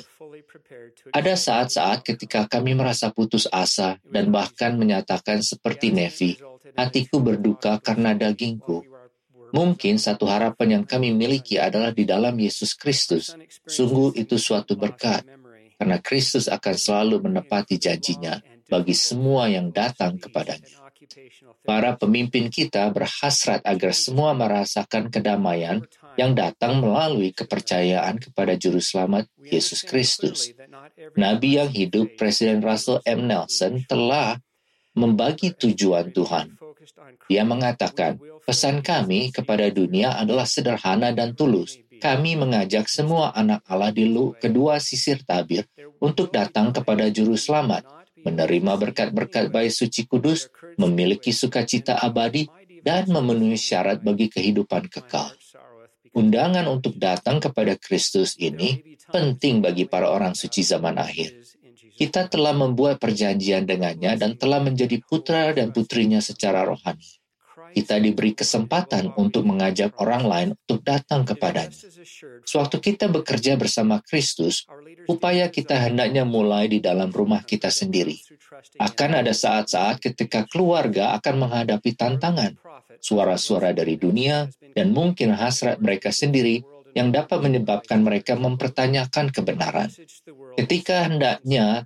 Ada saat-saat ketika kami merasa putus asa dan bahkan menyatakan seperti Nevi, hatiku berduka karena dagingku. Mungkin satu harapan yang kami miliki adalah di dalam Yesus Kristus. Sungguh itu suatu berkat, karena Kristus akan selalu menepati janjinya bagi semua yang datang kepadanya. Para pemimpin kita berhasrat agar semua merasakan kedamaian yang datang melalui kepercayaan kepada Juru Selamat Yesus Kristus. Nabi yang hidup, Presiden Russell M. Nelson, telah membagi tujuan Tuhan. Dia mengatakan, pesan kami kepada dunia adalah sederhana dan tulus. Kami mengajak semua anak Allah di kedua sisir tabir untuk datang kepada Juru Selamat, menerima berkat-berkat Bait Suci Kudus, memiliki sukacita abadi, dan memenuhi syarat bagi kehidupan kekal. Undangan untuk datang kepada Kristus ini penting bagi para orang suci zaman akhir. Kita telah membuat perjanjian dengannya dan telah menjadi putra dan putrinya secara rohani. Kita diberi kesempatan untuk mengajak orang lain untuk datang kepadanya. Sewaktu kita bekerja bersama Kristus, upaya kita hendaknya mulai di dalam rumah kita sendiri. Akan ada saat-saat ketika keluarga akan menghadapi tantangan, suara-suara dari dunia, dan mungkin hasrat mereka sendiri yang dapat menyebabkan mereka mempertanyakan kebenaran. Ketika hendaknya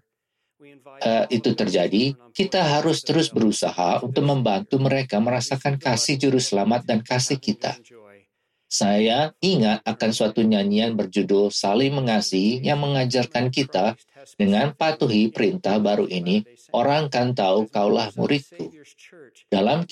itu terjadi, kita harus terus berusaha untuk membantu mereka merasakan kasih Juru Selamat dan kasih kita. Saya ingat akan suatu nyanyian berjudul Saling Mengasihi yang mengajarkan kita dengan patuhi perintah baru ini, orang kan tahu kaulah muridku. Dalam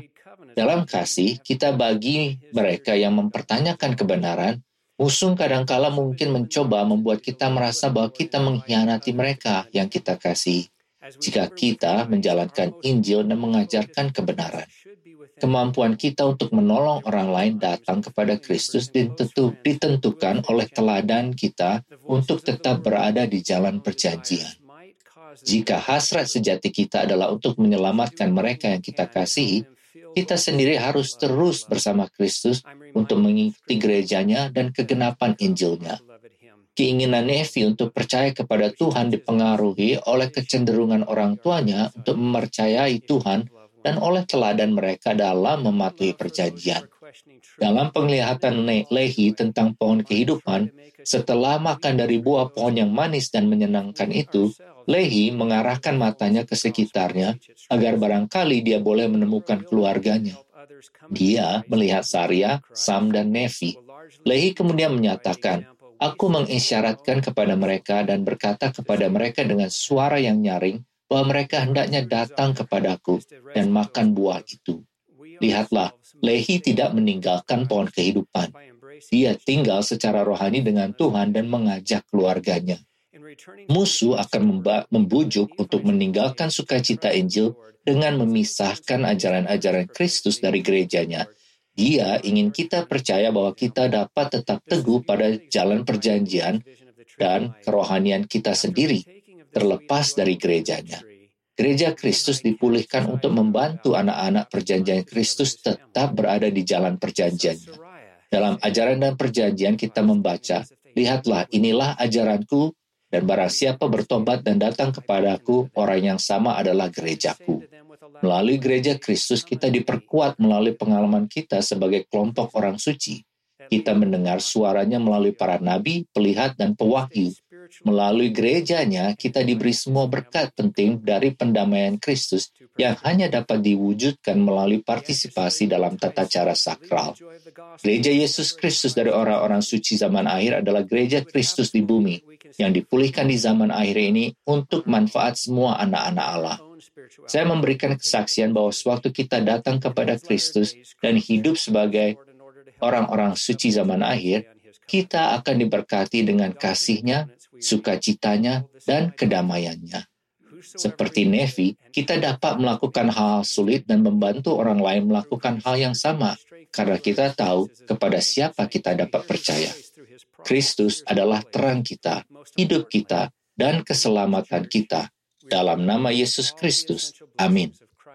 kasih, kita bagi mereka yang mempertanyakan kebenaran. Musuh kadangkala mungkin mencoba membuat kita merasa bahwa kita mengkhianati mereka yang kita kasih jika kita menjalankan Injil dan mengajarkan kebenaran. Kemampuan kita untuk menolong orang lain datang kepada Kristus ditentukan oleh teladan kita untuk tetap berada di jalan perjanjian. Jika hasrat sejati kita adalah untuk menyelamatkan mereka yang kita kasihi, kita sendiri harus terus bersama Kristus untuk mengikuti gerejanya dan kegenapan Injilnya. Keinginan Nefi untuk percaya kepada Tuhan dipengaruhi oleh kecenderungan orang tuanya untuk mempercayai Tuhan dan oleh teladan mereka dalam mematuhi perjanjian. Dalam penglihatan Lehi tentang pohon kehidupan, setelah makan dari buah pohon yang manis dan menyenangkan itu, Lehi mengarahkan matanya ke sekitarnya agar barangkali dia boleh menemukan keluarganya. Dia melihat Saria, Sam, dan Nefi. Lehi kemudian menyatakan, "Aku mengisyaratkan kepada mereka dan berkata kepada mereka dengan suara yang nyaring bahwa mereka hendaknya datang kepadaku dan makan buah itu." Lihatlah, Lehi tidak meninggalkan pohon kehidupan. Dia tinggal secara rohani dengan Tuhan dan mengajak keluarganya. Musuh akan membujuk untuk meninggalkan sukacita Injil dengan memisahkan ajaran-ajaran Kristus dari gerejanya. Dia ingin kita percaya bahwa kita dapat tetap teguh pada jalan perjanjian dan kerohanian kita sendiri, terlepas dari gerejanya. Gereja Kristus dipulihkan untuk membantu anak-anak perjanjian Kristus tetap berada di jalan perjanjiannya. Dalam ajaran dan perjanjian kita membaca, "Lihatlah, inilah ajaranku, dan barang siapa bertobat dan datang kepadaku, orang yang sama adalah gerejaku." Melalui gereja Kristus kita diperkuat melalui pengalaman kita sebagai kelompok orang suci. Kita mendengar suaranya melalui para nabi, pelihat, dan pewahyu. Melalui gerejanya, kita diberi semua berkat penting dari pendamaian Kristus yang hanya dapat diwujudkan melalui partisipasi dalam tata cara sakral. Gereja Yesus Kristus dari orang-orang suci zaman akhir adalah gereja Kristus di bumi, yang dipulihkan di zaman akhir ini untuk manfaat semua anak-anak Allah. Saya memberikan kesaksian bahwa sewaktu kita datang kepada Kristus dan hidup sebagai orang-orang suci zaman akhir, kita akan diberkati dengan kasih-Nya, sukacitanya, dan kedamaiannya. Seperti Nefi, kita dapat melakukan hal sulit dan membantu orang lain melakukan hal yang sama, karena kita tahu kepada siapa kita dapat percaya. Kristus adalah terang kita, hidup kita, dan keselamatan kita. Dalam nama Yesus Kristus. Amin.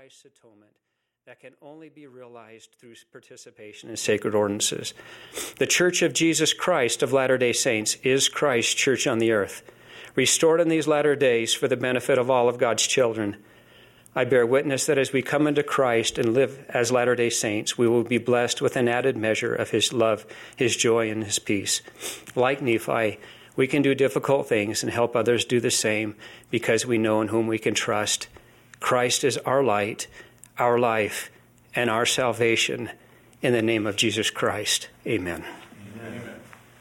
That can only be realized through participation in sacred ordinances. The Church of Jesus Christ of Latter-day Saints is Christ's church on the earth, restored in these latter days for the benefit of all of God's children. I bear witness that as we come into Christ and live as Latter-day Saints, we will be blessed with an added measure of His love, His joy, and His peace. Like Nephi, we can do difficult things and help others do the same because we know in whom we can trust. Christ is our light, our life, and our salvation. In the name of Jesus Christ. Amen. Amen.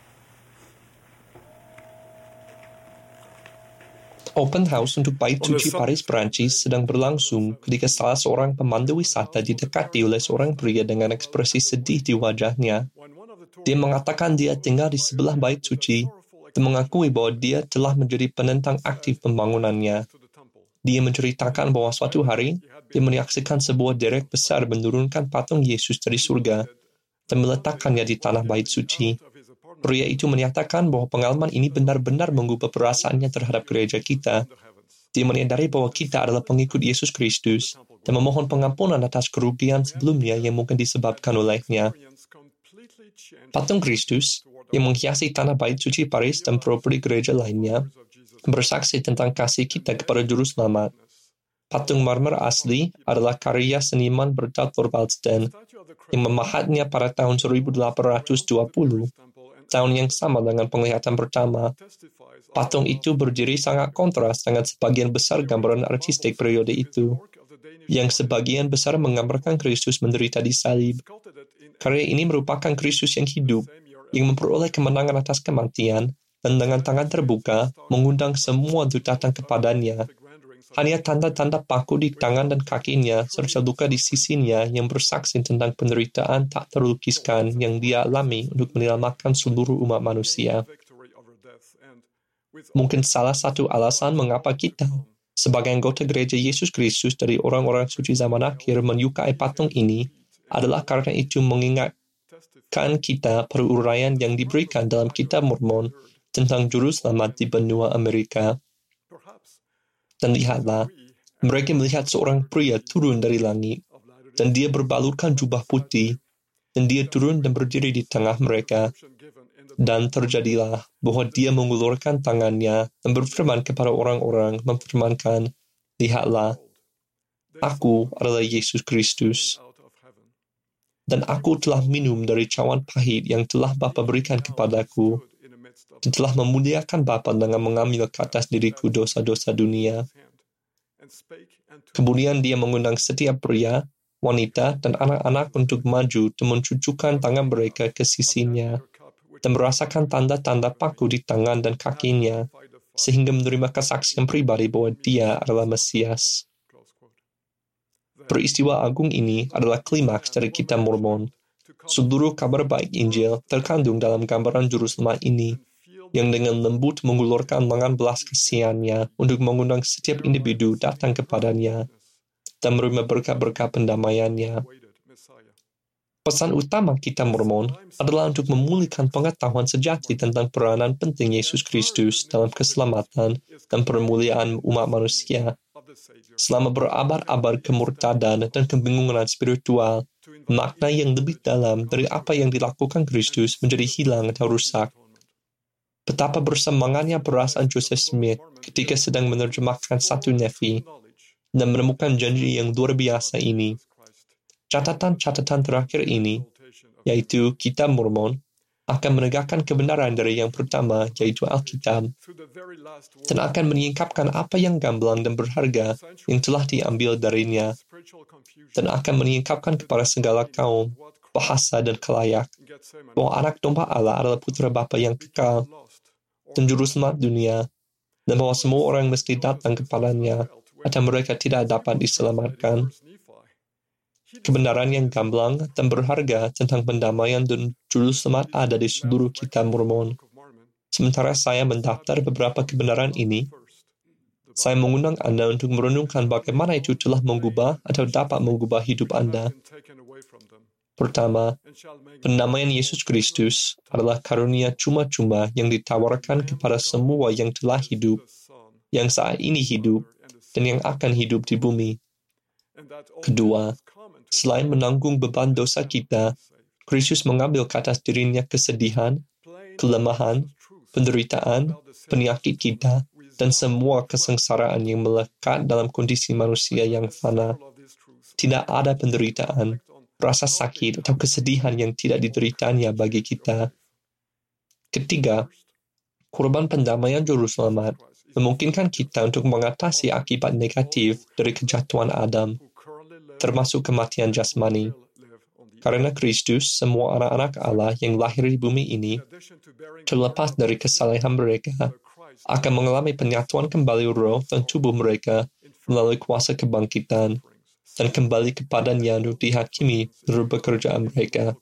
Open house untuk Bait Suci Paris, Prancis sedang berlangsung ketika salah seorang pemandu wisata didekati oleh seorang pria dengan ekspresi sedih di wajahnya. Dia mengatakan dia tinggal di sebelah Bait Suci dan mengakui bahwa dia telah menjadi penentang aktif pembangunannya. Dia menceritakan bahwa suatu hari, dia menyaksikan sebuah derek besar menurunkan patung Yesus dari surga dan meletakkannya di tanah Bait Suci. Pria itu menyatakan bahwa pengalaman ini benar-benar mengubah perasaannya terhadap gereja kita. Dia menyadari bahwa kita adalah pengikut Yesus Kristus dan memohon pengampunan atas kerugian sebelumnya yang mungkin disebabkan olehnya. Patung Kristus yang menghiasi tanah Bait Suci Paris dan properti gereja lainnya bersaksi tentang kasih kita kepada Juru Selamat. Patung marmer asli adalah karya seniman Bertolt Thorvaldsen yang memahatnya pada tahun 1820, tahun yang sama dengan penglihatan pertama. Patung itu berdiri sangat kontras dengan sebagian besar gambaran artistik periode itu, yang sebagian besar menggambarkan Kristus menderita di salib. Karya ini merupakan Kristus yang hidup, yang memperoleh kemenangan atas kematian, dan dengan tangan terbuka mengundang semua untuk datang kepadanya. Hanya tanda-tanda paku di tangan dan kakinya serta luka di sisinya yang bersaksi tentang penderitaan tak terlukiskan yang dia alami untuk menyelamatkan seluruh umat manusia. Mungkin salah satu alasan mengapa kita, sebagai anggota gereja Yesus Kristus dari orang-orang suci zaman akhir, menyukai patung ini adalah karena itu mengingatkan kita pada uraian yang diberikan dalam Kitab Mormon tentang Juru Selamat di benua Amerika. Dan lihatlah, mereka melihat seorang pria turun dari langit, dan dia berbalurkan jubah putih, dan dia turun dan berdiri di tengah mereka. Dan terjadilah bahwa dia mengulurkan tangannya dan berfirman kepada orang-orang, memfirmankan, lihatlah, aku adalah Yesus Kristus, dan aku telah minum dari cawan pahit yang telah Bapa berikan kepadaku, dan telah memuliakan Bapa dengan mengambil ke atas diriku dosa-dosa dunia. Kemudian dia mengundang setiap pria, wanita, dan anak-anak untuk maju dan mencucukkan tangan mereka ke sisinya, dan merasakan tanda-tanda paku di tangan dan kakinya, sehingga menerima kesaksian pribadi bahwa dia adalah Mesias. Peristiwa agung ini adalah klimaks dari Kitab Mormon. Seluruh kabar baik Injil terkandung dalam gambaran Juru Selamat ini, yang dengan lembut mengulurkan lengan belas kasihannya untuk mengundang setiap individu datang kepadanya dan menerima berkat-berkat pendamaiannya. Pesan utama Kitab Mormon adalah untuk memulihkan pengetahuan sejati tentang peranan penting Yesus Kristus dalam keselamatan dan permuliaan umat manusia. Selama berabad-abad kemurtadan dan kebingungan spiritual, makna yang lebih dalam dari apa yang dilakukan Kristus menjadi hilang atau rusak. Betapa bersemangatnya perasaan Joseph Smith ketika sedang menerjemahkan satu Nefi dan menemukan janji yang luar biasa ini. Catatan-catatan terakhir ini, yaitu Kitab Mormon, akan menegakkan kebenaran dari yang pertama, yaitu Alkitab, dan akan menyingkapkan apa yang gamblang dan berharga yang telah diambil darinya, dan akan menyingkapkan kepada segala kaum, bahasa, dan kelayak, bahwa anak domba Allah adalah putra Bapa yang kekal, dan Juru Selamat dunia, dan bahwa semua orang mesti datang kepadanya, atau mereka tidak dapat diselamatkan. Kebenaran yang gamblang dan berharga tentang pendamaian dan Juru Selamat ada di seluruh Kitab Mormon. Sementara saya mendaftar beberapa kebenaran ini, saya mengundang Anda untuk merenungkan bagaimana itu telah mengubah atau dapat mengubah hidup Anda. Pertama, pendamaian Yesus Kristus adalah karunia cuma-cuma yang ditawarkan kepada semua yang telah hidup, yang saat ini hidup, dan yang akan hidup di bumi. Kedua, selain menanggung beban dosa kita, Kristus mengambil ke atas dirinya kesedihan, kelemahan, penderitaan, penyakit kita, dan semua kesengsaraan yang melekat dalam kondisi manusia yang fana. Tidak ada penderitaan, rasa sakit, atau kesedihan yang tidak dideritanya bagi kita. Ketiga, korban pendamaian Juru Selamat memungkinkan kita untuk mengatasi akibat negatif dari kejatuhan Adam, termasuk kematian jasmani. Karena Kristus, semua anak-anak Allah yang lahir di bumi ini, terlepas dari kesalahan mereka, akan mengalami penyatuan kembali roh dan tubuh mereka melalui kuasa kebangkitan, dan kembali kepadanya untuk dihakimi menurut pekerjaan mereka.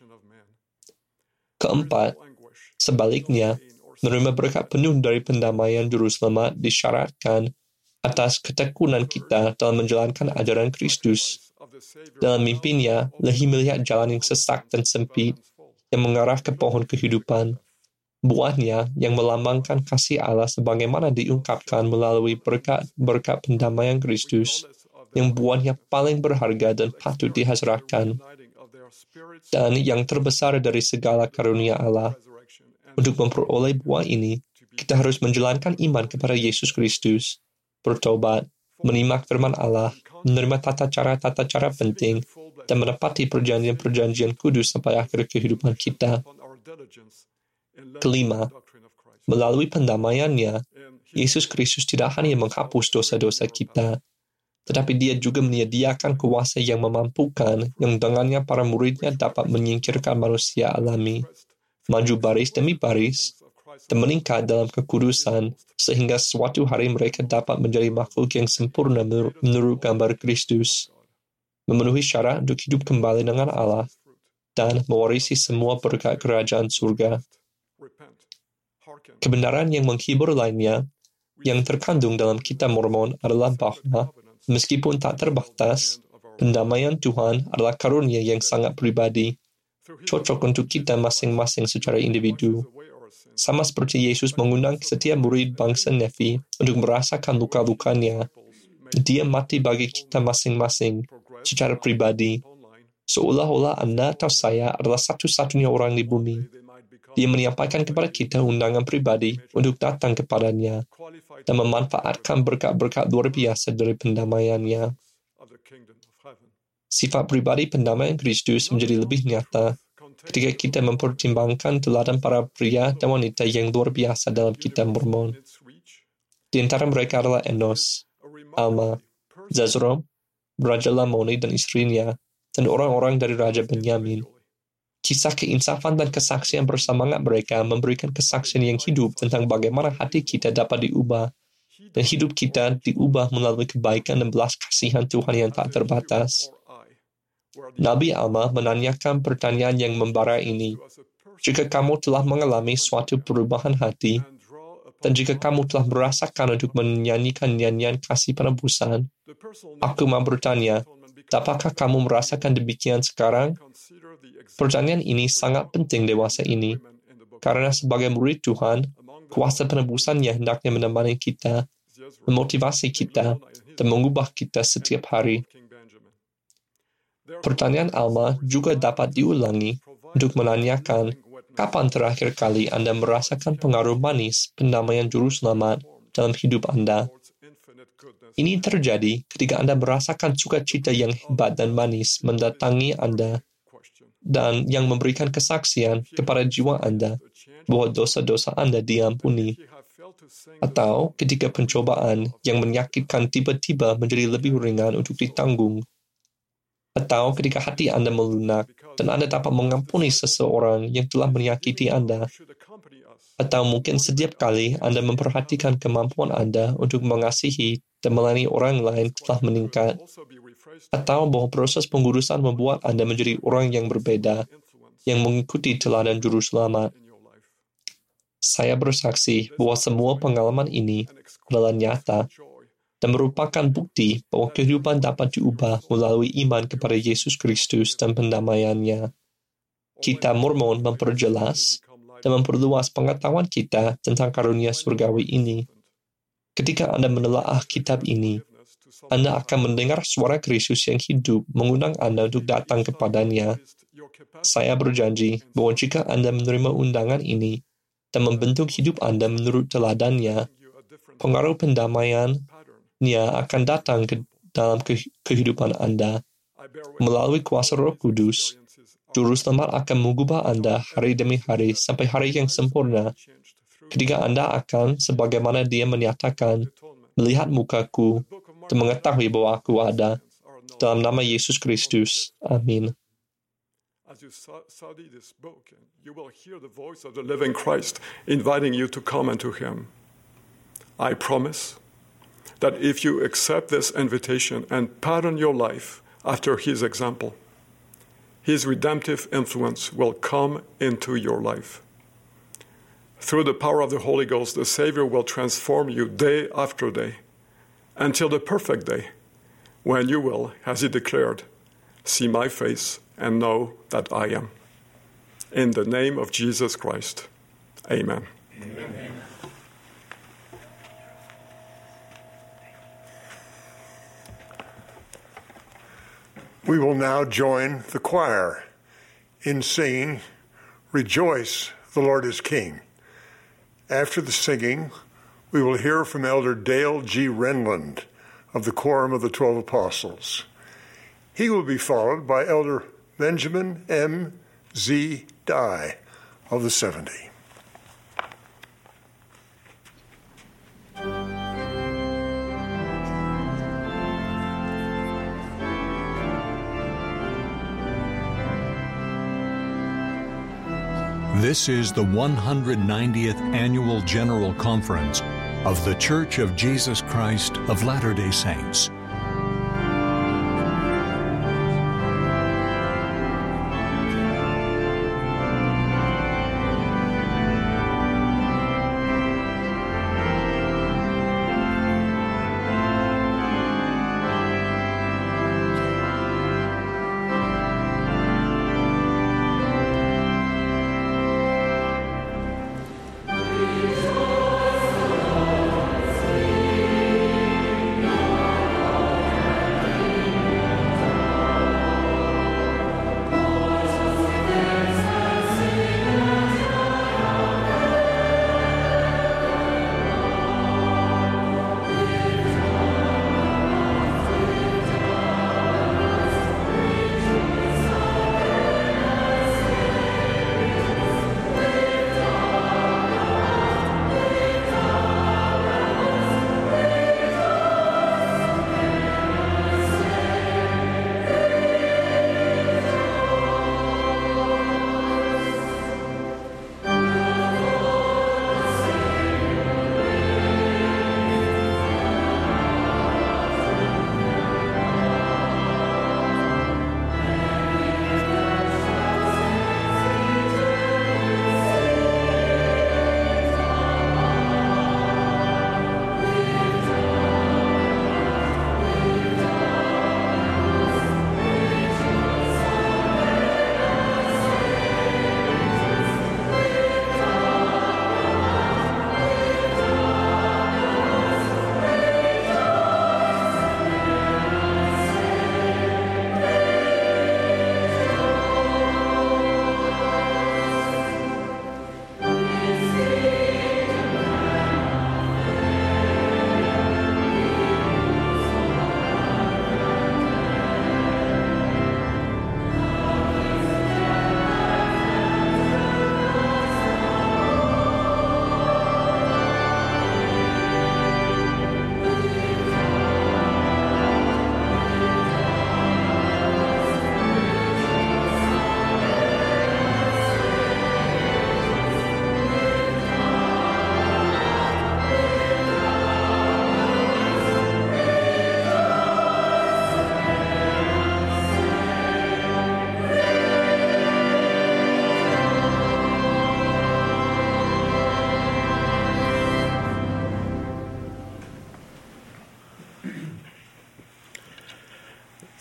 Keempat, sebaliknya, menerima berkat penuh dari pendamaian Juru Selamat disyaratkan atas ketekunan kita dalam menjalankan ajaran Kristus. Dalam mimpinya, Lehi melihat jalan yang sesak dan sempit yang mengarah ke pohon kehidupan. Buahnya yang melambangkan kasih Allah sebagaimana diungkapkan melalui berkat pendamaian Kristus, yang buahnya paling berharga dan patut dihasratkan, dan yang terbesar dari segala karunia Allah. Untuk memperoleh buah ini, kita harus menjalankan iman kepada Yesus Kristus, bertobat, menyimak firman Allah, menerima tata cara penting, dan menepati perjanjian-perjanjian kudus sampai akhir kehidupan kita. Kelima, melalui pendamaiannya, Yesus Kristus tidak hanya menghapus dosa-dosa kita, tetapi dia juga menyediakan kuasa yang memampukan, yang dengannya para muridnya dapat menyingkirkan manusia alami, maju baris demi baris, dan meningkat dalam kekudusan, sehingga suatu hari mereka dapat menjadi makhluk yang sempurna menurut gambar Kristus, memenuhi syarat untuk hidup kembali dengan Allah, dan mewarisi semua berkat kerajaan surga. Kebenaran yang menghibur lainnya, yang terkandung dalam Kitab Mormon adalah bahwa, meskipun tak terbatas, Pendamaian Tuhan adalah karunia yang sangat pribadi, cocok untuk kita masing-masing secara individu. Sama seperti Yesus mengundang setiap murid bangsa Nefi untuk merasakan luka-lukanya, Dia mati bagi kita masing-masing secara pribadi, seolah-olah Anda atau saya adalah satu-satunya orang di bumi. Dia menyampaikan kepada kita undangan pribadi untuk datang kepadanya dan memanfaatkan berkat-berkat luar biasa dari pendamaiannya. Sifat pribadi pendamaian Kristus menjadi lebih nyata ketika kita mempertimbangkan teladan para pria dan wanita yang luar biasa dalam kitab Mormon. Di antara mereka adalah Enos, Alma, Zazrom, Raja Lamoni dan istrinya, dan orang-orang dari Raja Benyamin. Kisah keinsafan dan kesaksian bersemangat mereka memberikan kesaksian yang hidup tentang bagaimana hati kita dapat diubah, dan hidup kita diubah melalui kebaikan dan belas kasihan Tuhan yang tak terbatas. Nabi Alma menanyakan pertanyaan yang membara ini. Jika kamu telah mengalami suatu perubahan hati, dan jika kamu telah merasakan untuk menyanyikan nyanyian kasih penebusan, aku mau bertanya, dapatkah kamu merasakan demikian sekarang? Pertanyaan ini sangat penting dewasa ini, karena sebagai murid Tuhan, kuasa penebusannya hendaknya menemani kita, memotivasi kita, dan mengubah kita setiap hari. Pertanyaan Alma juga dapat diulangi untuk menanyakan, kapan terakhir kali Anda merasakan pengaruh manis pendamaian Juru Selamat dalam hidup Anda? Ini terjadi ketika Anda merasakan sukacita yang hebat dan manis mendatangi Anda dan yang memberikan kesaksian kepada jiwa Anda bahwa dosa-dosa Anda diampuni. Atau ketika pencobaan yang menyakitkan tiba-tiba menjadi lebih ringan untuk ditanggung. Atau ketika hati Anda melunak dan Anda dapat mengampuni seseorang yang telah menyakiti Anda. Atau mungkin setiap kali Anda memperhatikan kemampuan Anda untuk mengasihi dan melayani orang lain telah meningkat. Atau bahwa proses pengurusan membuat Anda menjadi orang yang berbeda, yang mengikuti teladan Juru Selamat. Saya bersaksi bahwa semua pengalaman ini adalah nyata dan merupakan bukti bahwa kehidupan dapat diubah melalui iman kepada Yesus Kristus dan pendamaiannya. Kitab Mormon memperjelas dan memperluas pengetahuan kita tentang karunia surgawi ini. Ketika Anda menelaah kitab ini, Anda akan mendengar suara Kristus yang hidup mengundang Anda untuk datang kepadanya. Saya berjanji bahwa jika Anda menerima undangan ini dan membentuk hidup Anda menurut teladannya, pengaruh pendamaian akan datang ke dalam kehidupan Anda. Melalui kuasa Roh Kudus, Juru Selamat akan mengubah Anda hari demi hari sampai hari yang sempurna. Ketika Anda akan, sebagaimana Dia menyatakan, melihat mukaku dan mengetahui bahwa aku ada. Dalam nama Yesus Kristus. Amin. As you study this book, you will hear the voice of the living Christ inviting you to come unto Him. I promise that if you accept this invitation and pattern your life after His example, His redemptive influence will come into your life. Through the power of the Holy Ghost, the Savior will transform you day after day, until the perfect day, when you will, as He declared, see my face and know that I am. In the name of Jesus Christ, amen. Amen. We will now join the choir in singing, Rejoice, the Lord is King. After the singing, we will hear from Elder Dale G. Renlund of the Quorum of the 12 Apostles. He will be followed by Elder Benjamin M. Z. Dye of the 70. This is the 190th Annual General Conference of The Church of Jesus Christ of Latter-day Saints.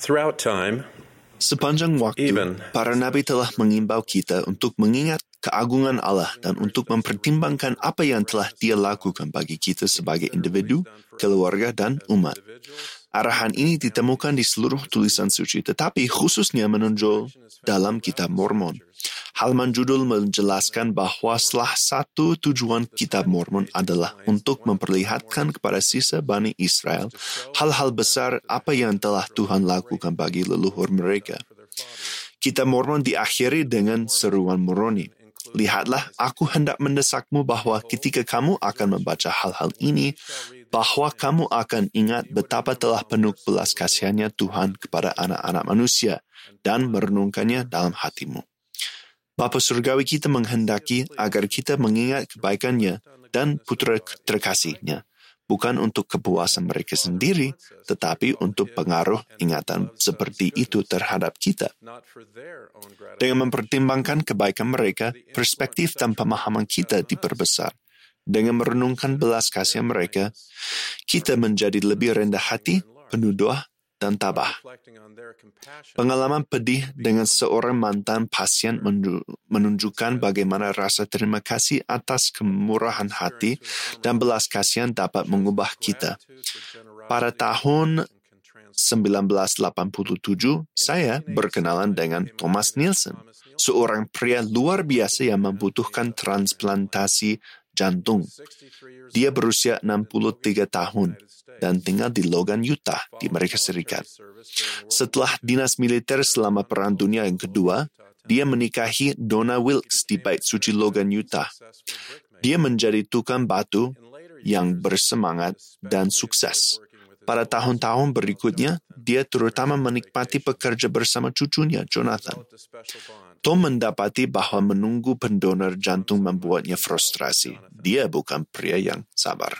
Throughout time, sepanjang waktu, para nabi telah mengimbau kita untuk mengingat keagungan Allah dan untuk mempertimbangkan apa yang telah Dia lakukan bagi kita sebagai individu, keluarga, dan umat. Arahan ini ditemukan di seluruh tulisan suci, tetapi khususnya menonjol dalam Kitab Mormon. Halaman judul menjelaskan bahwa salah satu tujuan Kitab Mormon adalah untuk memperlihatkan kepada sisa Bani Israel hal-hal besar apa yang telah Tuhan lakukan bagi leluhur mereka. Kitab Mormon diakhiri dengan seruan Moroni. Lihatlah, aku hendak mendesakmu bahwa ketika kamu akan membaca hal-hal ini, bahwa kamu akan ingat betapa telah penuh belas kasihannya Tuhan kepada anak-anak manusia dan merenungkannya dalam hatimu. Bapa Surgawi kita menghendaki agar kita mengingat kebaikannya dan putra terkasihnya, bukan untuk kepuasan mereka sendiri, tetapi untuk pengaruh ingatan seperti itu terhadap kita. Dengan mempertimbangkan kebaikan mereka, perspektif dan pemahaman kita diperbesar. Dengan merenungkan belas kasihan mereka, kita menjadi lebih rendah hati, penuh doa, dan tabah. Pengalaman pedih dengan seorang mantan pasien menunjukkan bagaimana rasa terima kasih atas kemurahan hati dan belas kasihan dapat mengubah kita. Pada tahun 1987, saya berkenalan dengan Thomas Nielsen, seorang pria luar biasa yang membutuhkan transplantasi jantung. Dia berusia 63 tahun dan tinggal di Logan, Utah, di Amerika Serikat. Setelah dinas militer selama Perang Dunia yang Kedua, dia menikahi Donna Wilkes di Bait Suci Logan, Utah. Dia menjadi tukang batu yang bersemangat dan sukses. Pada tahun-tahun berikutnya, dia terutama menikmati bekerja bersama cucunya, Jonathan. Tom mendapati bahwa menunggu pendonor jantung membuatnya frustrasi. Dia bukan pria yang sabar.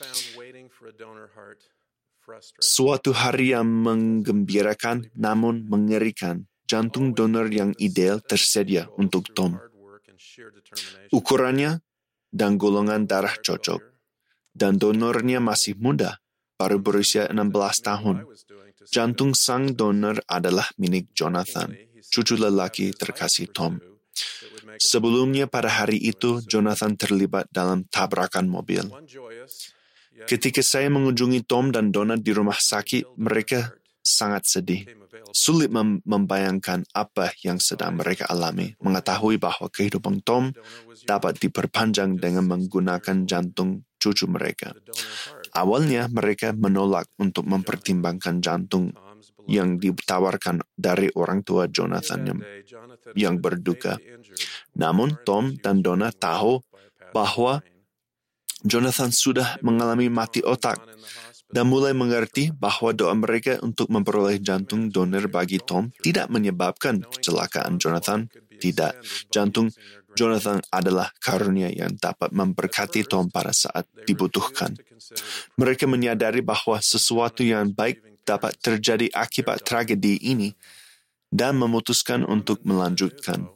Suatu hari yang menggembirakan namun mengerikan, jantung donor yang ideal tersedia untuk Tom. Ukurannya dan golongan darah cocok, dan donornya masih muda, baru berusia 16 tahun. Jantung sang donor adalah milik Jonathan, cucu lelaki terkasih Tom. Sebelumnya pada hari itu, Jonathan terlibat dalam tabrakan mobil. Ketika saya mengunjungi Tom dan Donna di rumah sakit, mereka sangat sedih. Sulit membayangkan apa yang sedang mereka alami, mengetahui bahwa kehidupan Tom dapat diperpanjang dengan menggunakan jantung cucu mereka. Awalnya mereka menolak untuk mempertimbangkan jantung yang ditawarkan dari orang tua Jonathan yang berduka. Namun Tom dan Donna tahu bahwa Jonathan sudah mengalami mati otak dan mulai mengerti bahwa doa mereka untuk memperoleh jantung donor bagi Tom tidak menyebabkan kecelakaan Jonathan. Tidak, jantung Jonathan adalah karunia yang dapat memberkati Tom pada saat dibutuhkan. Mereka menyadari bahwa sesuatu yang baik dapat terjadi akibat tragedi ini dan memutuskan untuk melanjutkan.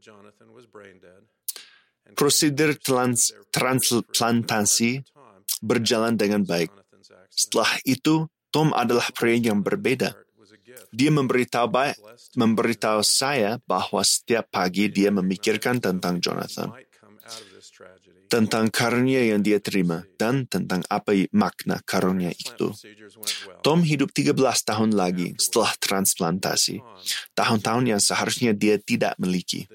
Prosedur transplantasi berjalan dengan baik. Setelah itu, Tom adalah pria yang berbeda. Dia memberitahu saya bahwa setiap pagi dia memikirkan tentang Jonathan, tentang karunia yang dia terima, dan tentang apa makna karunia itu. Tom hidup 13 tahun lagi setelah transplantasi, tahun-tahun yang seharusnya dia tidak miliki.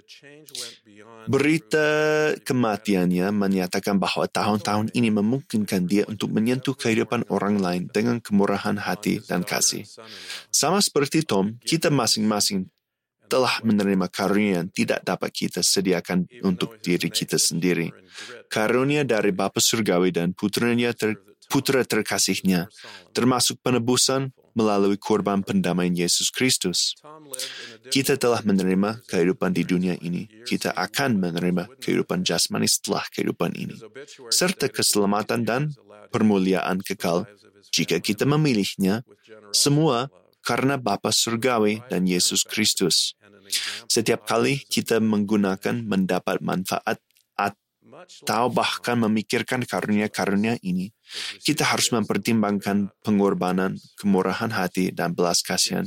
Berita kematiannya menyatakan bahwa tahun-tahun ini memungkinkan dia untuk menyentuh kehidupan orang lain dengan kemurahan hati dan kasih. Sama seperti Tom, kita masing-masing telah menerima karunia yang tidak dapat kita sediakan untuk diri kita sendiri. Karunia dari Bapa Surgawi dan putra terkasihnya, termasuk penebusan melalui korban pendamaian Yesus Kristus. Kita telah menerima kehidupan di dunia ini. Kita akan menerima kehidupan jasmani setelah kehidupan ini, serta keselamatan dan permuliaan kekal jika kita memilihnya, semua karena Bapa Surgawi dan Yesus Kristus. Setiap kali kita mendapat manfaat tahu bahkan memikirkan karunia-karunia ini, kita harus mempertimbangkan pengorbanan, kemurahan hati, dan belas kasihan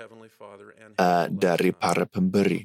dari para pemberi.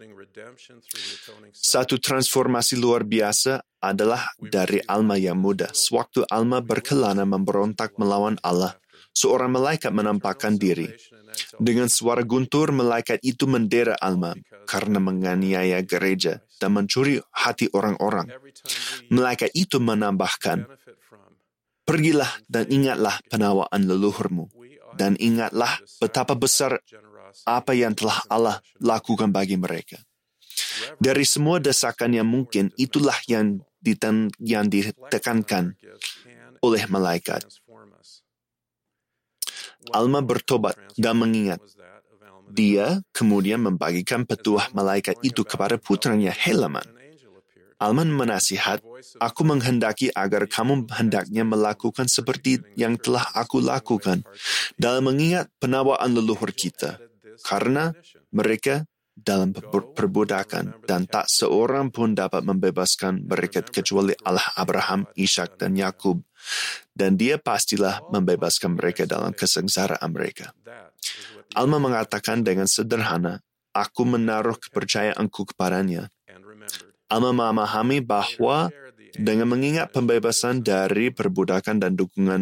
Satu transformasi luar biasa adalah dari Alma yang muda. Sewaktu Alma berkelana memberontak melawan Allah, seorang malaikat menampakkan diri. Dengan suara guntur, malaikat itu mendera Alma karena menganiaya gereja dan mencuri hati orang-orang. Malaikat itu menambahkan, "Pergilah dan ingatlah penawaan leluhurmu, dan ingatlah betapa besar apa yang telah Allah lakukan bagi mereka." Dari semua desakan yang mungkin, itulah yang ditekankan oleh malaikat. Alma bertobat dan mengingat. Dia kemudian membagikan petuah malaikat itu kepada putranya Helaman. Alma menasihat, "Aku menghendaki agar kamu hendaknya melakukan seperti yang telah aku lakukan dalam mengingat penawaan leluhur kita, karena mereka dalam perbudakan dan tak seorang pun dapat membebaskan mereka kecuali Allah Abraham, Ishak, dan Yakub. Dan dia pastilah membebaskan mereka dalam kesengsaraan mereka." Alma mengatakan dengan sederhana, "Aku menaruh kepercayaanku kepadanya." Alma memahami bahwa dengan mengingat pembebasan dari perbudakan dan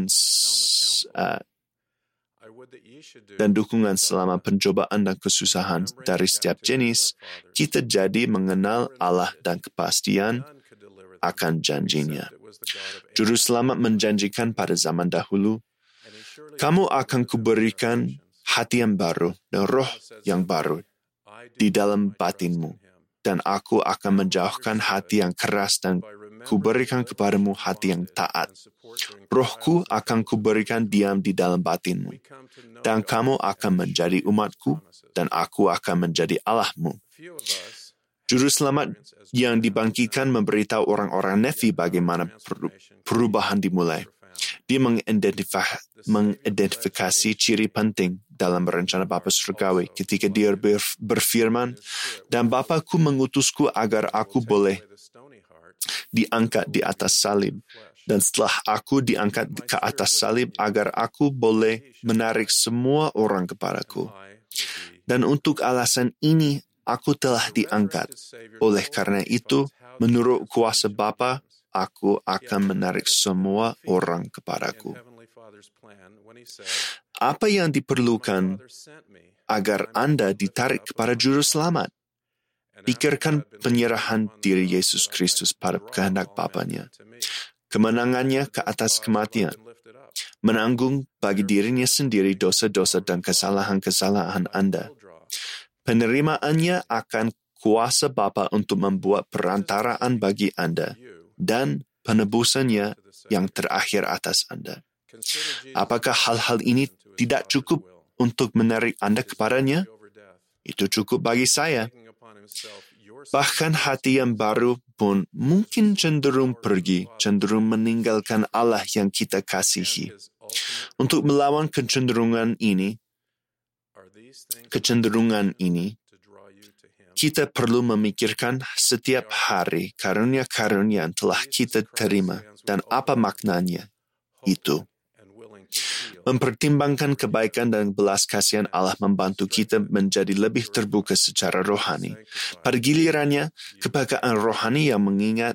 dukungan selama pencobaan dan kesusahan dari setiap jenis, kita jadi mengenal Allah dan kepastian akan janjinya. Juru Selamat menjanjikan pada zaman dahulu, "Kamu akan kuberikan hati yang baru dan roh yang baru di dalam batinmu, dan aku akan menjauhkan hati yang keras dan kuberikan kepadamu hati yang taat. Rohku akan kuberikan diam di dalam batinmu, dan kamu akan menjadi umatku, dan aku akan menjadi Allahmu." Juru Selamat yang dibangkitkan memberitahu orang-orang Nefi bagaimana perubahan dimulai. Dia mengidentifikasi ciri penting dalam rencana Bapa Surgawi ketika dia berfirman, "Dan Bapakku mengutusku agar aku boleh diangkat di atas salib. Dan setelah aku diangkat ke atas salib, agar aku boleh menarik semua orang kepadaku. Dan untuk alasan ini, aku telah diangkat. Oleh karena itu, menurut kuasa Bapa, aku akan menarik semua orang kepadaku." Apa yang diperlukan agar Anda ditarik kepada Juru Selamat? Pikirkan penyerahan diri Yesus Kristus pada kehendak Bapanya, kemenangannya ke atas kematian, menanggung bagi dirinya sendiri dosa-dosa dan kesalahan-kesalahan Anda, penerimaannya akan kuasa Bapa untuk membuat perantaraan bagi Anda, dan penebusannya yang terakhir atas Anda. Apakah hal-hal ini tidak cukup untuk menarik Anda kepadanya? Itu cukup bagi saya. Bahkan hati yang baru pun mungkin cenderung pergi, cenderung meninggalkan Allah yang kita kasihi. Untuk melawan kecenderungan ini, kita perlu memikirkan setiap hari karunia-karunia yang telah kita terima dan apa maknanya itu. Mempertimbangkan kebaikan dan belas kasihan Allah membantu kita menjadi lebih terbuka secara rohani. Pada gilirannya, kepekaan rohani yang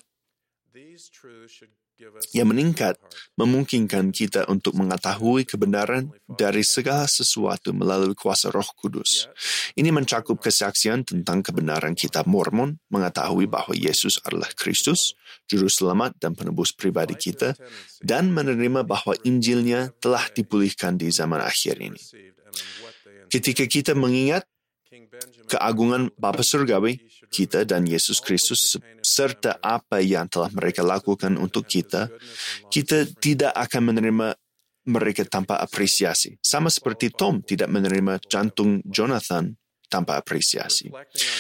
meningkat memungkinkan kita untuk mengetahui kebenaran dari segala sesuatu melalui kuasa Roh Kudus. Ini mencakup kesaksian tentang kebenaran kitab Mormon, mengetahui bahwa Yesus adalah Kristus, Juru Selamat dan penebus pribadi kita, dan menerima bahwa Injilnya telah dipulihkan di zaman akhir ini. Ketika kita mengingat keagungan Bapa Surgawi, kita dan Yesus Kristus serta apa yang telah mereka lakukan untuk kita tidak akan menerima mereka tanpa apresiasi. Sama seperti Tom tidak menerima jantung Jonathan tanpa apresiasi.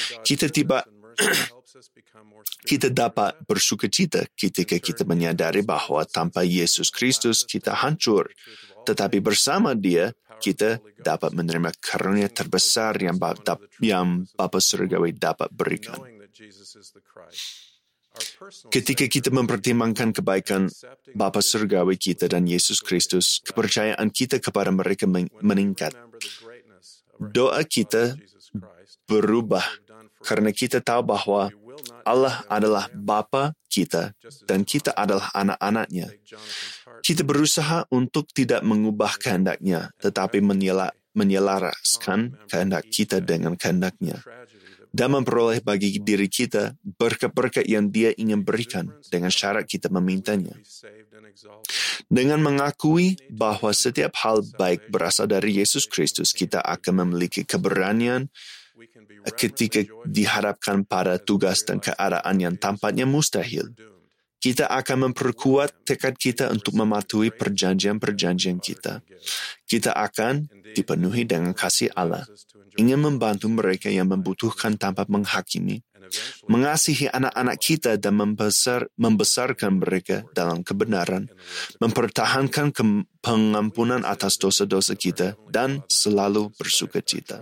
Kita dapat bersukacita ketika kita menyadari bahwa tanpa Yesus Kristus kita hancur, tetapi bersama Dia kita dapat menerima karunia terbesar yang Bapa Surgawi dapat berikan. Ketika kita mempertimbangkan kebaikan Bapa Surgawi kita dan Yesus Kristus, kepercayaan kita kepada mereka meningkat. Doa kita berubah karena kita tahu bahwa Allah adalah Bapa kita dan kita adalah anak-anaknya. Kita berusaha untuk tidak mengubah kehendak-Nya, tetapi menyelaraskan kehendak kita dengan kehendak-Nya dan memperoleh bagi diri kita berkat-berkat yang Dia ingin berikan dengan syarat kita memintanya. Dengan mengakui bahwa setiap hal baik berasal dari Yesus Kristus, kita akan memiliki keberanian ketika dihadapkan pada tugas dan keadaan yang tampaknya mustahil. Kita akan memperkuat tekad kita untuk mematuhi perjanjian-perjanjian kita. Kita akan dipenuhi dengan kasih Allah, ingin membantu mereka yang membutuhkan tanpa menghakimi, mengasihi anak-anak kita dan membesarkan mereka dalam kebenaran, mempertahankan pengampunan atas dosa-dosa kita, dan selalu bersukacita.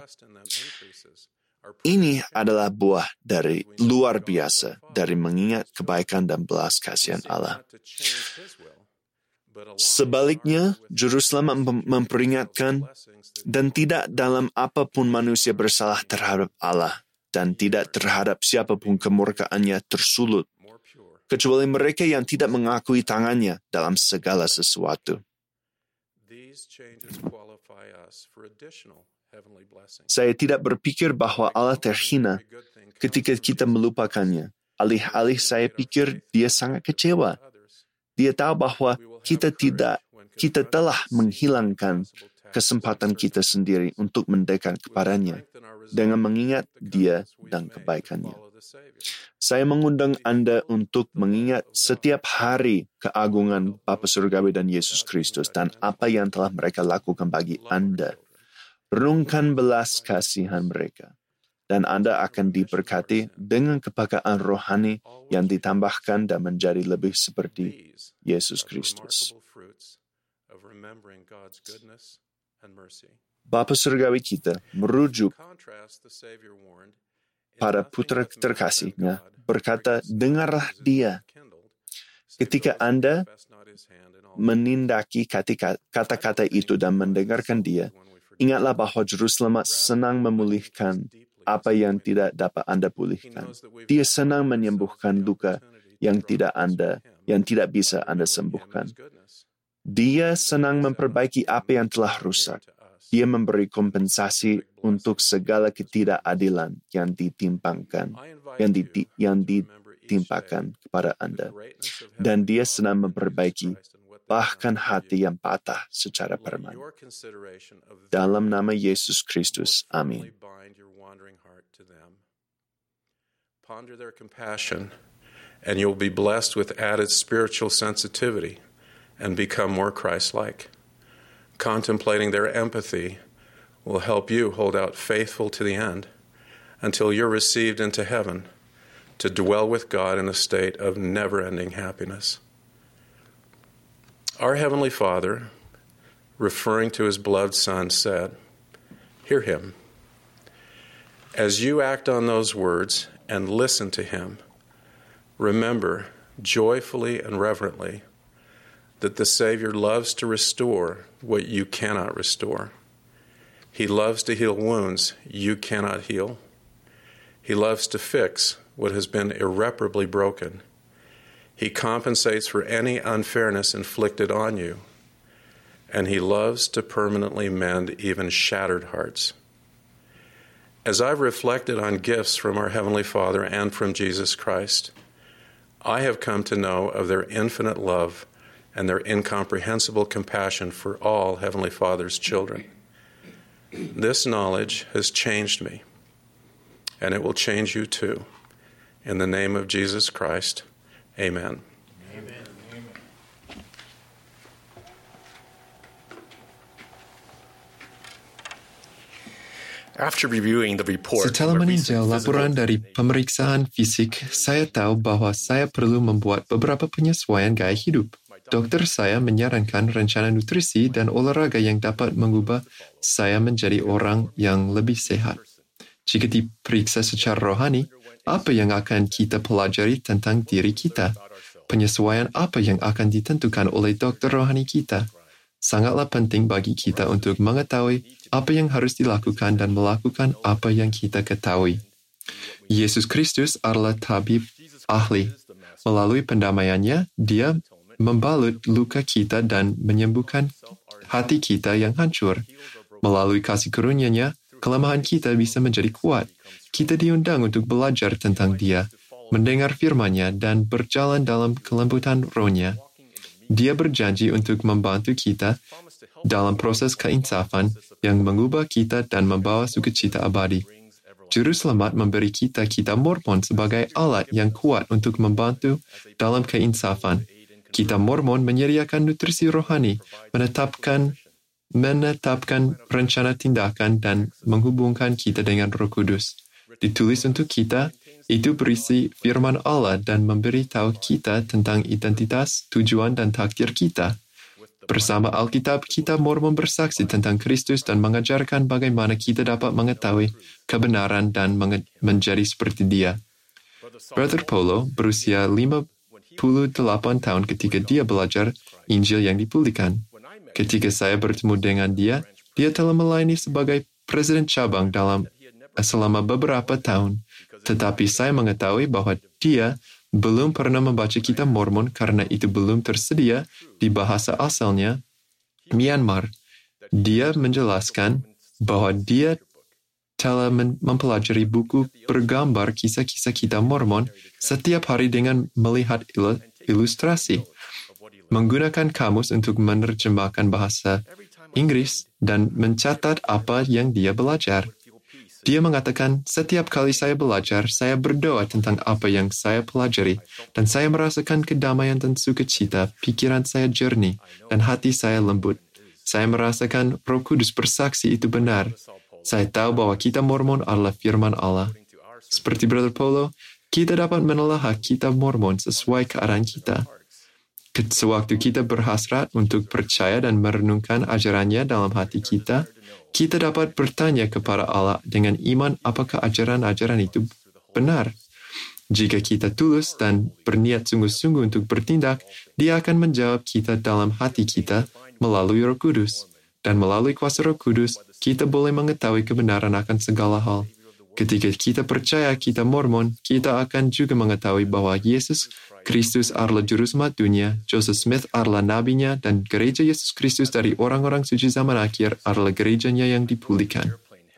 Ini adalah buah dari luar biasa dari mengingat kebaikan dan belas kasihan Allah. Sebaliknya, Juru Selamat memperingatkan, dan tidak dalam apapun manusia bersalah terhadap Allah, dan tidak terhadap siapapun kemurkaannya tersulut, kecuali mereka yang tidak mengakui tangannya dalam segala sesuatu. Saya tidak berpikir bahwa Allah terhina ketika kita melupakannya. Alih-alih saya pikir Dia sangat kecewa. Dia tahu bahwa kita telah menghilangkan kesempatan kita sendiri untuk mendekat kepadanya dengan mengingat Dia dan kebaikannya. Saya mengundang Anda untuk mengingat setiap hari keagungan Bapa Surgawi dan Yesus Kristus dan apa yang telah mereka lakukan bagi Anda. Renungkan belas kasihan mereka, dan Anda akan diberkati dengan kepekaan rohani yang ditambahkan dan menjadi lebih seperti Yesus Kristus. Bapa Surgawi kita merujuk pada putra terkasihnya, berkata, dengarlah Dia. Ketika Anda menindaki kata-kata itu dan mendengarkan Dia, ingatlah bahwa Juru Selamat senang memulihkan apa yang tidak dapat Anda pulihkan. Dia senang menyembuhkan luka yang tidak bisa Anda sembuhkan. Dia senang memperbaiki apa yang telah rusak. Dia memberi kompensasi untuk segala ketidakadilan yang ditimpakan kepada Anda. Dan Dia senang memperbaiki bahkan hati yang patah secara permanen. Dalam nama Yesus Kristus, amin. Ponder their compassion, and you'll be blessed with added spiritual sensitivity and become more Christ-like. Contemplating their empathy will help you hold out faithful to the end until you're received into heaven to dwell with God in a state of never-ending happiness. Our Heavenly Father, referring to His beloved Son, said, "Hear Him." As you act on those words and listen to Him, remember joyfully and reverently that the Savior loves to restore what you cannot restore. He loves to heal wounds you cannot heal. He loves to fix what has been irreparably broken. He compensates for any unfairness inflicted on you, and He loves to permanently mend even shattered hearts. As I've reflected on gifts from our Heavenly Father and from Jesus Christ, I have come to know of their infinite love and their incomprehensible compassion for all Heavenly Father's children. This knowledge has changed me, and it will change you too. In the name of Jesus Christ, amen. Setelah meninjau laporan dari pemeriksaan fisik, saya tahu bahwa saya perlu membuat beberapa penyesuaian gaya hidup. Dokter saya menyarankan rencana nutrisi dan olahraga yang dapat mengubah saya menjadi orang yang lebih sehat. Jika diperiksa secara rohani, Apa yang akan kita pelajari tentang diri kita? Penyesuaian apa yang akan ditentukan oleh dokter rohani kita? Sangatlah penting bagi kita untuk mengetahui apa yang harus dilakukan dan melakukan apa yang kita ketahui. Yesus Kristus adalah tabib ahli. Melalui pendamaiannya, Dia membalut luka kita dan menyembuhkan hati kita yang hancur. Melalui kasih karunia-Nya, kelemahan kita bisa menjadi kuat. Kita diundang untuk belajar tentang Dia, mendengar firman-Nya, dan berjalan dalam kelembutan roh-Nya. Dia berjanji untuk membantu kita dalam proses keinsafan yang mengubah kita dan membawa sukacita abadi. Juru Selamat memberi kita Kitab Mormon sebagai alat yang kuat untuk membantu dalam keinsafan. Kitab Mormon menyediakan nutrisi rohani, menetapkan rencana tindakan dan menghubungkan kita dengan Roh Kudus. Ditulis untuk kita, itu berisi firman Allah dan memberitahu kita tentang identitas, tujuan, dan takdir kita. Bersama Alkitab, Kitab Mormon bersaksi tentang Kristus dan mengajarkan bagaimana kita dapat mengetahui kebenaran dan menjadi seperti Dia. Brother Paulo berusia 58 tahun ketika dia belajar Injil yang dipulihkan. Ketika saya bertemu dengan dia telah melayani sebagai presiden cabang selama beberapa tahun. Tetapi saya mengetahui bahwa dia belum pernah membaca Kitab Mormon karena itu belum tersedia di bahasa asalnya, Myanmar. Dia menjelaskan bahwa dia telah mempelajari buku bergambar kisah-kisah Kitab Mormon setiap hari dengan melihat ilustrasi, menggunakan kamus untuk menerjemahkan bahasa Inggris dan mencatat apa yang dia belajar. Dia mengatakan, setiap kali saya belajar, saya berdoa tentang apa yang saya pelajari, dan saya merasakan kedamaian dan sukacita, pikiran saya jernih, dan hati saya lembut. Saya merasakan Roh Kudus bersaksi itu benar. Saya tahu bahwa Kitab Mormon adalah firman Allah. Seperti Brother Paulo, kita dapat menelaah Kitab Mormon sesuai keadaan kita. Sewaktu kita berhasrat untuk percaya dan merenungkan ajarannya dalam hati kita dapat bertanya kepada Allah dengan iman apakah ajaran-ajaran itu benar. Jika kita tulus dan berniat sungguh-sungguh untuk bertindak, Dia akan menjawab kita dalam hati kita melalui Roh Kudus. Dan melalui kuasa Roh Kudus, kita boleh mengetahui kebenaran akan segala hal. Ketika kita percaya Kitab Mormon, kita akan juga mengetahui bahwa Yesus Kristus adalah Juru Selamat dunia, Joseph Smith adalah nabinya, dan gereja Yesus Kristus dari orang-orang suci zaman akhir adalah gerejanya yang dipulihkan.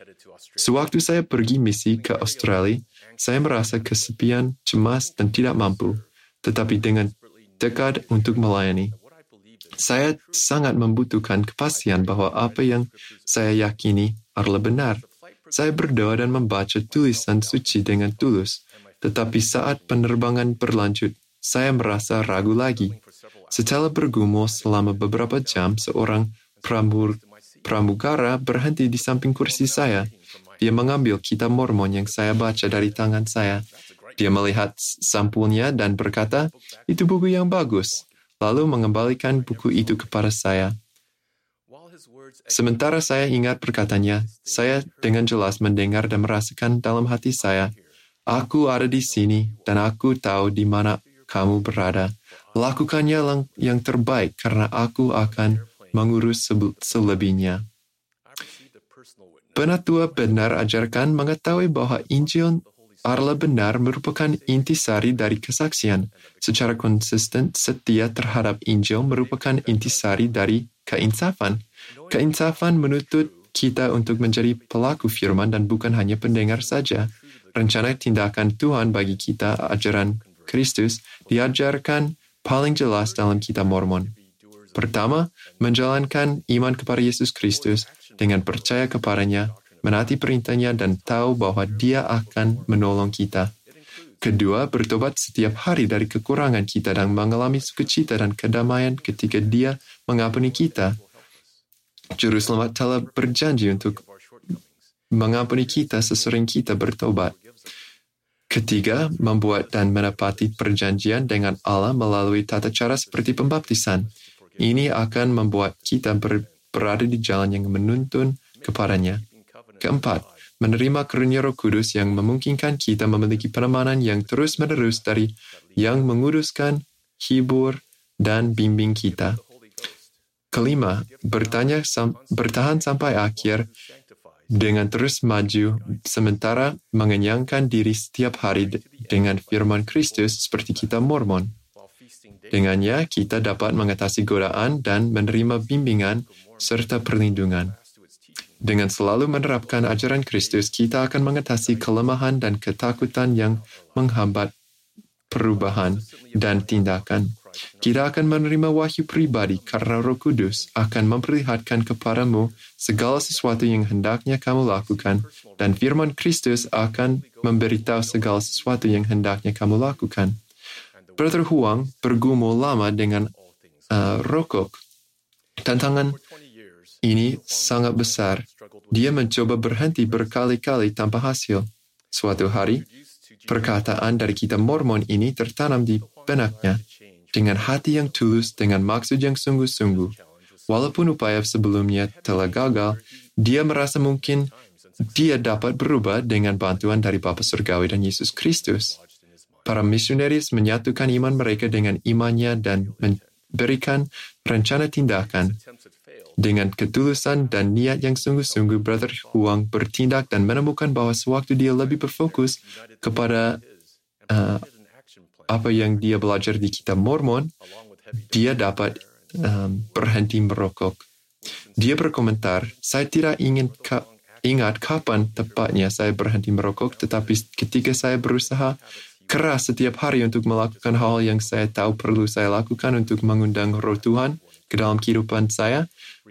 Sewaktu saya pergi misi ke Australia, saya merasa kesepian, cemas, dan tidak mampu. Tetapi dengan tekad untuk melayani, saya sangat membutuhkan kepastian bahwa apa yang saya yakini adalah benar. Saya berdoa dan membaca tulisan suci dengan tulus, tetapi saat penerbangan berlanjut, saya merasa ragu lagi. Setelah bergumul selama beberapa jam, seorang pramugara berhenti di samping kursi saya. Dia mengambil Kitab Mormon yang saya baca dari tangan saya. Dia melihat sampulnya dan berkata, "Itu buku yang bagus." Lalu mengembalikan buku itu kepada saya. Sementara saya ingat perkataannya, saya dengan jelas mendengar dan merasakan dalam hati saya, "Aku ada di sini dan aku tahu di mana kamu berada. Lakukannya yang terbaik karena aku akan mengurus selebihnya." Penatua benar ajarkan mengetahui bahwa Injil adalah benar merupakan intisari dari kesaksian. Secara konsisten, setia terhadap Injil merupakan intisari dari keinsafan. Keinsafan menuntut kita untuk menjadi pelaku firman dan bukan hanya pendengar saja. Rencana tindakan Tuhan bagi kita, ajaran Kristus, diajarkan paling jelas dalam Kitab Mormon. Pertama, menjalankan iman kepada Yesus Kristus dengan percaya kepadanya, menaati perintahnya, dan tahu bahwa Dia akan menolong kita. Kedua, bertobat setiap hari dari kekurangan kita dan mengalami sukacita dan kedamaian ketika Dia mengampuni kita. Juru Selamat telah berjanji untuk mengampuni kita sesering kita bertobat. Ketiga, membuat dan menepati perjanjian dengan Allah melalui tata cara seperti pembaptisan. Ini akan membuat kita berada di jalan yang menuntun kepadanya. Keempat, menerima karunia Roh Kudus yang memungkinkan kita memiliki penemanan yang terus-menerus dari yang menguduskan, hibur, dan bimbing kita. Kelima, bertahan sampai akhir dengan terus maju sementara mengenyangkan diri setiap hari dengan firman Kristus seperti kitab Mormon. Dengannya, kita dapat mengatasi godaan dan menerima bimbingan serta perlindungan. Dengan selalu menerapkan ajaran Kristus, kita akan mengatasi kelemahan dan ketakutan yang menghambat perubahan dan tindakan. Kita akan menerima wahyu pribadi karena Roh Kudus akan memperlihatkan kepadamu segala sesuatu yang hendaknya kamu lakukan, dan firman Kristus akan memberitahu segala sesuatu yang hendaknya kamu lakukan. Brother Huang bergumul lama dengan rokok. Tantangan ini sangat besar. Dia mencoba berhenti berkali-kali tanpa hasil. Suatu hari, perkataan dari kitab Mormon ini tertanam di benaknya. Dengan hati yang tulus, dengan maksud yang sungguh-sungguh. Walaupun upaya sebelumnya telah gagal, dia merasa mungkin dia dapat berubah dengan bantuan dari Bapa Surgawi dan Yesus Kristus. Para misionaris menyatukan iman mereka dengan imannya dan memberikan rencana tindakan. Dengan ketulusan dan niat yang sungguh-sungguh, Brother Huang bertindak dan menemukan bahwa sewaktu dia lebih berfokus kepada apa yang dia belajar di kitab Mormon, dia dapat berhenti merokok. Dia berkomentar, saya tidak ingat kapan tepatnya saya berhenti merokok, tetapi ketika saya berusaha keras setiap hari untuk melakukan hal yang saya tahu perlu saya lakukan untuk mengundang Roh Tuhan ke dalam kehidupan saya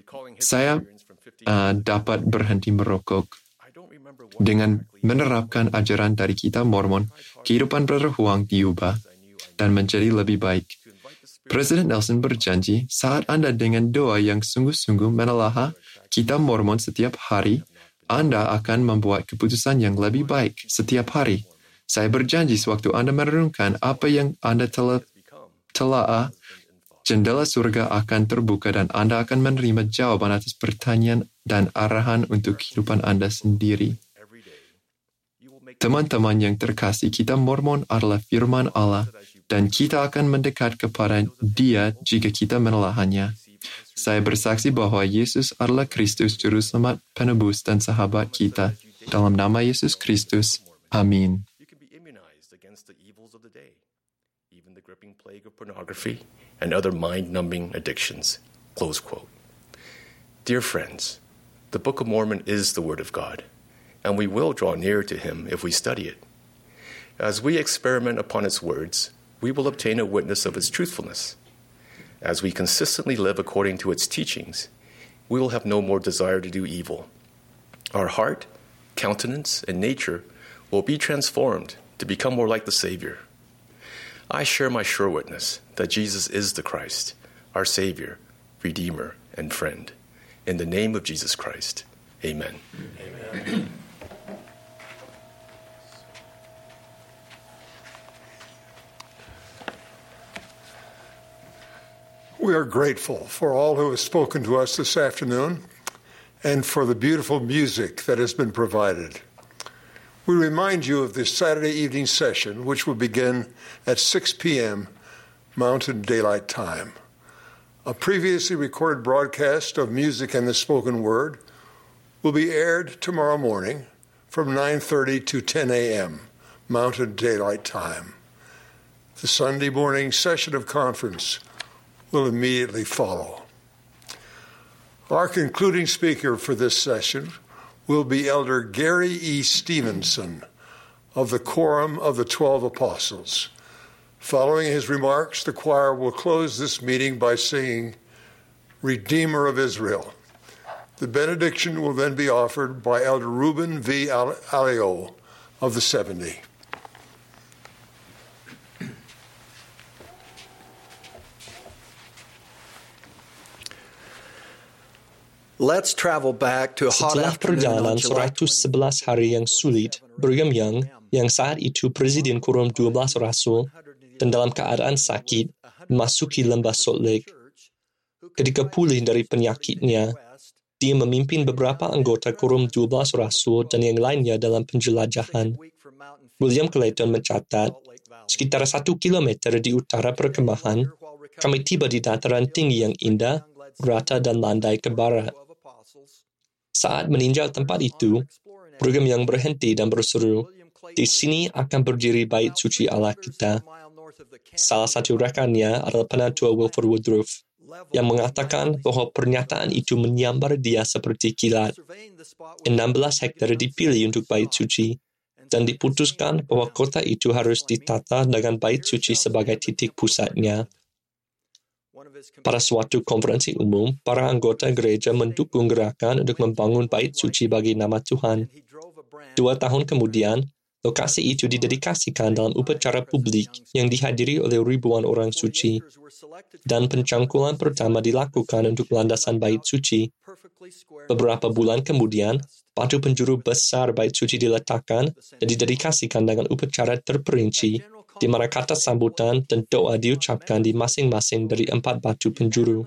dapat berhenti merokok. Dengan menerapkan ajaran dari kitab Mormon, kehidupan Brother Huang diubah dan menjadi lebih baik. Presiden Nelson berjanji, saat Anda dengan doa yang sungguh-sungguh menelaah kitab Mormon setiap hari, Anda akan membuat keputusan yang lebih baik setiap hari. Saya berjanji sewaktu Anda merenungkan apa yang Anda telah jendela surga akan terbuka dan Anda akan menerima jawaban atas pertanyaan dan arahan untuk kehidupan Anda sendiri. Teman-teman yang terkasih, kitab Mormon adalah firman Allah dan kita akan mendekat kepada Dia jika kita menelaahnya. Saya bersaksi bahwa Yesus adalah Kristus, Juru Selamat, Penebus, dan sahabat kita. Dalam nama Yesus Kristus. Amin. Plague of pornography and other mind-numbing addictions. Close quote. Dear friends, the Book of Mormon is the Word of God, and we will draw near to Him if we study it. As we experiment upon its words, we will obtain a witness of its truthfulness. As we consistently live according to its teachings, we will have no more desire to do evil. Our heart, countenance, and nature will be transformed to become more like the Savior. I share my sure witness that Jesus is the Christ, our Savior, Redeemer, and friend. In the name of Jesus Christ, amen. Amen. We are grateful for all who have spoken to us this afternoon and for the beautiful music that has been provided. We remind you of this Saturday evening session, which will begin at 6 p.m. Mountain Daylight Time. A previously recorded broadcast of music and the spoken word will be aired tomorrow morning from 9:30 to 10 a.m. Mountain Daylight Time. The Sunday morning session of conference will immediately follow. Our concluding speaker for this session will be Elder Gary E. Stevenson of the Quorum of the 12 Apostles. Following his remarks, the choir will close this meeting by singing Redeemer of Israel. The benediction will then be offered by Elder Reuben V. Alio of the 70. Let's travel back to a hot Setelah perjalanan 111 hari yang sulit, Brigham Young, yang saat itu Presiden Quorum 12 Rasul, dan dalam keadaan sakit, memasuki lembah Salt Lake. Ketika pulih dari penyakitnya, Dia memimpin beberapa anggota Quorum 12 Rasul dan yang lainnya dalam penjelajahan. William Clayton mencatat, sekitar 1 kilometer di utara perkemahan, kami tiba di dataran tinggi yang indah, rata dan landai ke barat. Saat meninjau tempat itu, Brigham Young berhenti dan berseru, "Di sini akan berdiri bait suci Allah kita." Salah satu rekannya adalah penatua Wilford Woodruff, yang mengatakan bahwa pernyataan itu menyambar dia seperti kilat. 16 hektar dipilih untuk bait suci, dan diputuskan bahwa kota itu harus ditata dengan bait suci sebagai titik pusatnya. Pada suatu konferensi umum, para anggota gereja mendukung gerakan untuk membangun bait suci bagi nama Tuhan. 2 tahun kemudian, lokasi itu didedikasikan dalam upacara publik yang dihadiri oleh ribuan orang suci, dan pencangkulan pertama dilakukan untuk landasan bait suci. Beberapa bulan kemudian, batu penjuru besar bait suci diletakkan dan didedikasikan dengan upacara terperinci, di mana kata sambutan dan doa diucapkan di masing-masing dari 4 batu penjuru.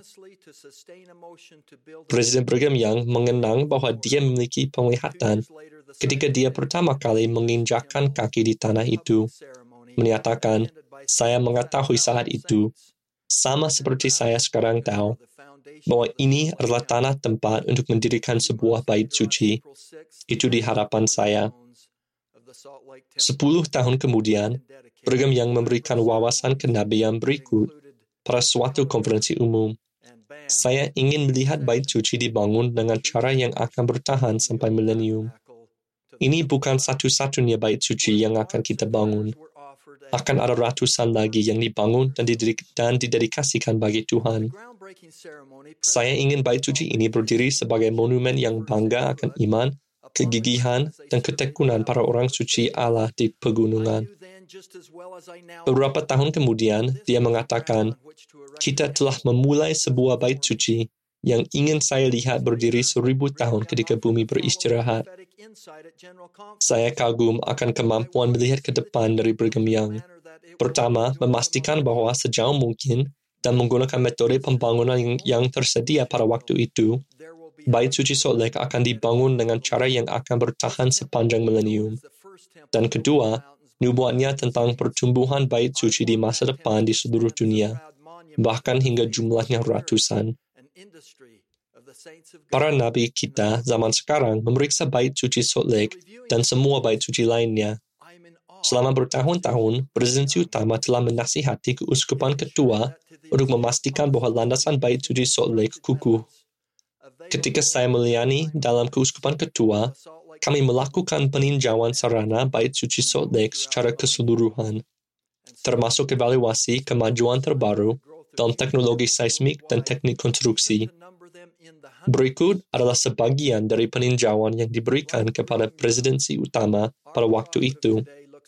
Presiden Brigham Young mengenang bahwa dia memiliki penglihatan ketika dia pertama kali menginjakkan kaki di tanah itu. Menyatakan, "Saya mengetahui saat itu, sama seperti saya sekarang tahu, bahwa ini adalah tanah tempat untuk mendirikan sebuah bait suci. Itu di hadapan saya." 10 tahun kemudian, Brigham Young memberikan wawasan kenabian berikut pada suatu konferensi umum. "Saya ingin melihat bait suci dibangun dengan cara yang akan bertahan sampai milenium. Ini bukan satu-satunya bait suci yang akan kita bangun. Akan ada ratusan lagi yang dibangun dan didedikasikan bagi Tuhan. Saya ingin bait suci ini berdiri sebagai monumen yang bangga akan iman, kegigihan, dan ketekunan para orang suci Allah di pegunungan." Beberapa tahun kemudian, dia mengatakan, "Kita telah memulai sebuah bait suci yang ingin saya lihat berdiri 1000 tahun ketika bumi beristirahat." Saya kagum akan kemampuan melihat ke depan dari Brigham Young. Pertama, memastikan bahwa sejauh mungkin dan menggunakan metode pembangunan yang tersedia pada waktu itu, bait suci Salt Lake akan dibangun dengan cara yang akan bertahan sepanjang milenium. Dan kedua, nubuatnya tentang pertumbuhan bait suci di masa depan di seluruh dunia, bahkan hingga jumlahnya ratusan. Para nabi kita zaman sekarang memeriksa bait suci Salt Lake dan semua bait suci lainnya. Selama bertahun-tahun, presidensi utama telah menasihati keuskupan ketua untuk memastikan bahwa landasan bait suci Salt Lake kukuh. Ketika saya melayani dalam keuskupan ketua, kami melakukan peninjauan sarana bait suci Salt Lake secara keseluruhan, termasuk evaluasi kemajuan terbaru dalam teknologi seismik dan teknik konstruksi. Berikut adalah sebagian dari peninjauan yang diberikan kepada presidensi utama pada waktu itu.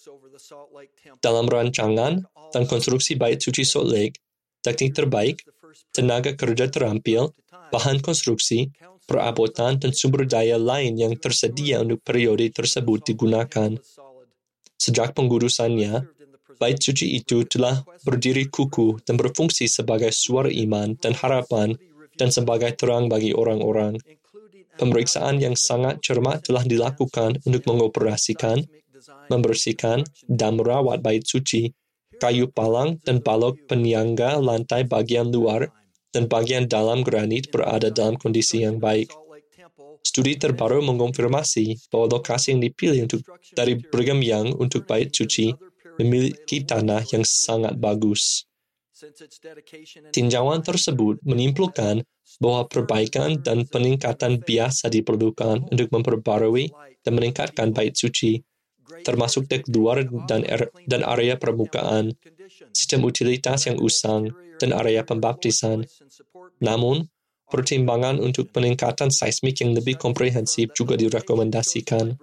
Dalam rancangan dan konstruksi bait suci Salt Lake, teknik terbaik, tenaga kerja terampil, bahan konstruksi, perabotan dan sumber daya lain yang tersedia untuk periode tersebut digunakan. Sejak pengurusannya, bait suci itu telah berdiri kukuh dan berfungsi sebagai suara iman dan harapan dan sebagai terang bagi orang-orang. Pemeriksaan yang sangat cermat telah dilakukan untuk mengoperasikan, membersihkan, dan merawat bait suci. Kayu palang dan balok penyangga lantai bagian luar dan bagian dalam granit berada dalam kondisi yang baik. Studi terbaru mengonfirmasi bahwa lokasi yang dipilih dari Brigham Young untuk bait suci memiliki tanah yang sangat bagus. Tinjauan tersebut menyimpulkan bahwa perbaikan dan peningkatan biasa diperlukan untuk memperbarui dan meningkatkan bait suci, termasuk dek luar dan area permukaan, sistem utilitas yang usang, dan area pembaptisan. Namun, pertimbangan untuk peningkatan seismik yang lebih komprehensif juga direkomendasikan.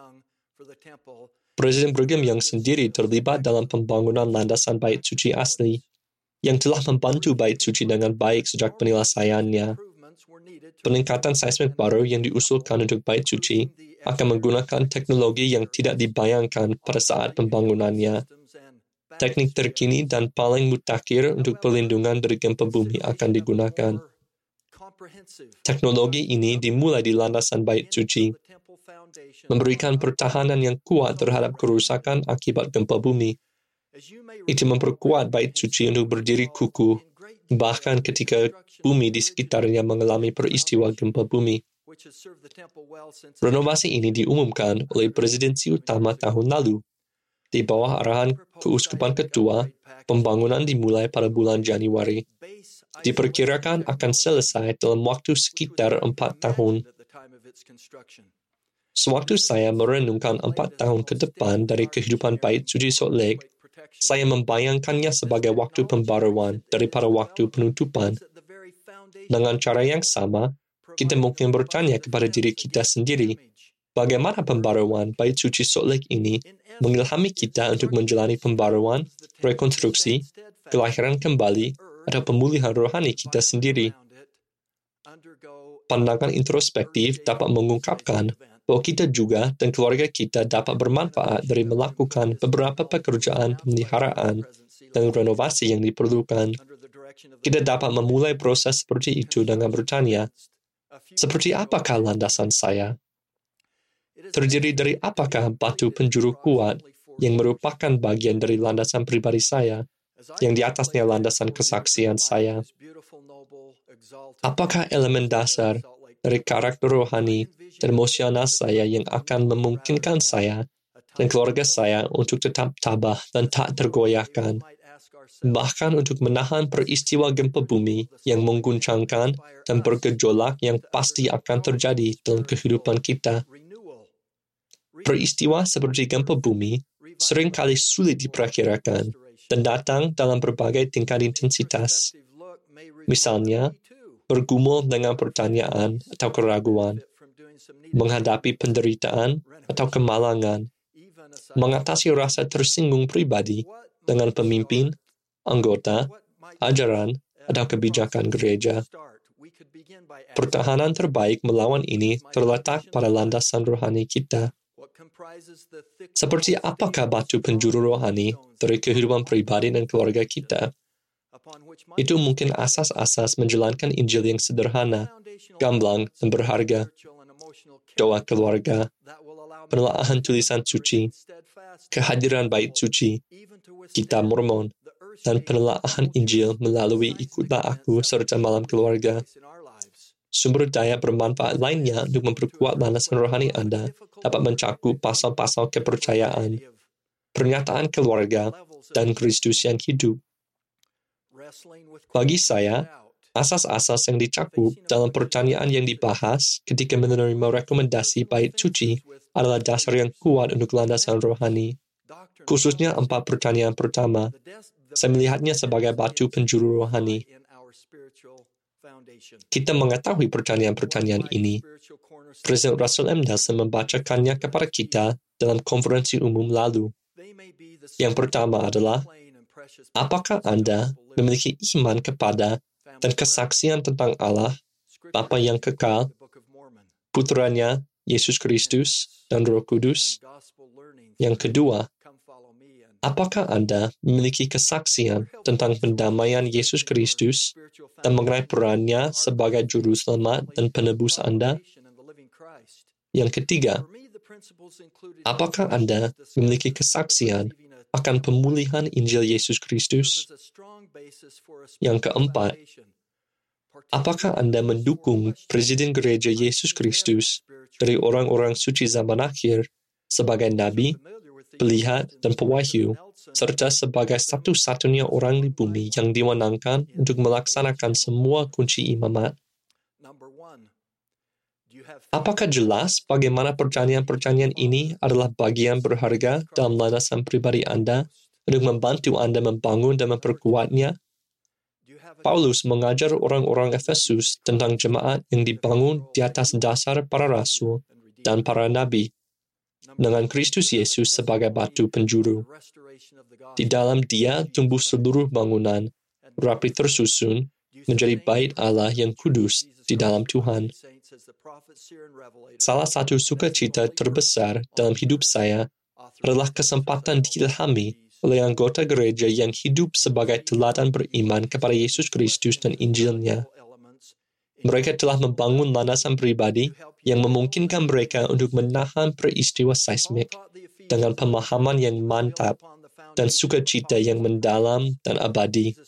Presiden Brigham Young sendiri terlibat dalam pembangunan landasan bait suci asli, yang telah membantu bait suci dengan baik sejak penyelesaiannya. Peningkatan seismik baru yang diusulkan untuk bait suci akan menggunakan teknologi yang tidak dibayangkan pada saat pembangunannya. Teknik terkini dan paling mutakhir untuk perlindungan dari gempa bumi akan digunakan. Teknologi ini dimulai di landasan bait suci, memberikan pertahanan yang kuat terhadap kerusakan akibat gempa bumi. Itu memperkuat bait suci untuk berdiri kukuh, bahkan ketika bumi di sekitarnya mengalami peristiwa gempa bumi. Renovasi ini diumumkan oleh Presidensi Utama tahun lalu. Di bawah arahan Keuskupan Ketua, pembangunan dimulai pada bulan Januari. Diperkirakan akan selesai dalam waktu sekitar 4 tahun. Sewaktu saya merenungkan 4 tahun ke depan dari kehidupan bait suci Salt Lake, saya membayangkannya sebagai waktu pembaruan daripada waktu penutupan. Dengan cara yang sama, kita mungkin bertanya kepada diri kita sendiri, bagaimana pembaruan bait suci Salt Lake ini mengilhami kita untuk menjalani pembaruan, rekonstruksi, kelahiran kembali, atau pemulihan rohani kita sendiri. Pandangan introspektif dapat mengungkapkan bahwa kita juga dan keluarga kita dapat bermanfaat dari melakukan beberapa pekerjaan pemeliharaan dan renovasi yang diperlukan. Kita dapat memulai proses seperti itu dengan bertanya, seperti apakah landasan saya? Terdiri dari apakah batu penjuru kuat yang merupakan bagian dari landasan pribadi saya, yang di atasnya landasan kesaksian saya? Apakah elemen dasar dari karakter rohani dan emosional saya yang akan memungkinkan saya dan keluarga saya untuk tetap tabah dan tak tergoyahkan, bahkan untuk menahan peristiwa gempa bumi yang mengguncangkan dan bergejolak yang pasti akan terjadi dalam kehidupan kita? Peristiwa seperti gempa bumi seringkali sulit diperkirakan dan datang dalam berbagai tingkat intensitas. Misalnya, bergumul dengan pertanyaan atau keraguan, menghadapi penderitaan atau kemalangan, mengatasi rasa tersinggung pribadi dengan pemimpin, anggota, ajaran, atau kebijakan gereja. Pertahanan terbaik melawan ini terletak pada landasan rohani kita. Seperti apakah batu penjuru rohani dari kehidupan pribadi dan keluarga kita? Itu mungkin asas-asas menjalankan Injil yang sederhana, gamblang, dan berharga. Doa keluarga, penelaahan tulisan suci, kehadiran bait suci, kitab Mormon, dan penelaahan Injil melalui Ikutlah Aku serta Malam Keluarga. Sumber daya bermanfaat lainnya untuk memperkuat landasan rohani Anda dapat mencakup pasal-pasal kepercayaan, pernyataan keluarga, dan Kristus yang hidup. Bagi saya, asas-asas yang dicakup dalam pertanyaan yang dibahas ketika menerima rekomendasi bait suci adalah dasar yang kuat untuk landasan rohani. Khususnya 4 pertanyaan pertama, saya melihatnya sebagai batu penjuru rohani. Kita mengetahui pertanyaan-pertanyaan ini. Presiden Russell M. Nelson membacakannya kepada kita dalam konferensi umum lalu. Yang pertama adalah, apakah Anda memiliki iman kepada dan kesaksian tentang Allah, Bapa yang kekal, Putranya, Yesus Kristus, dan Roh Kudus? Yang kedua, apakah Anda memiliki kesaksian tentang pendamaian Yesus Kristus dan mengenai perannya sebagai juru selamat dan penebus Anda? Yang ketiga, apakah Anda memiliki kesaksian akan pemulihan Injil Yesus Kristus? Yang keempat, apakah Anda mendukung Presiden Gereja Yesus Kristus dari orang-orang suci zaman akhir sebagai nabi, pelihat, dan pewahyu, serta sebagai satu-satunya orang di bumi yang diwenangkan untuk melaksanakan semua kunci imamat? Apakah jelas bagaimana pertanyaan-pertanyaan ini adalah bagian berharga dalam landasan pribadi Anda untuk membantu Anda membangun dan memperkuatnya? Paulus mengajar orang-orang Efesus tentang jemaat yang dibangun di atas dasar para rasul dan para nabi, dengan Kristus Yesus sebagai batu penjuru. Di dalam Dia tumbuh seluruh bangunan, rapi tersusun, menjadi bait Allah yang kudus di dalam Tuhan. Salah satu sukacita terbesar dalam hidup saya adalah kesempatan diilhami oleh anggota gereja yang hidup sebagai teladan beriman kepada Yesus Kristus dan Injilnya. Mereka telah membangun landasan pribadi yang memungkinkan mereka untuk menahan peristiwa seismik dengan pemahaman yang mantap dan sukacita yang mendalam dan abadi.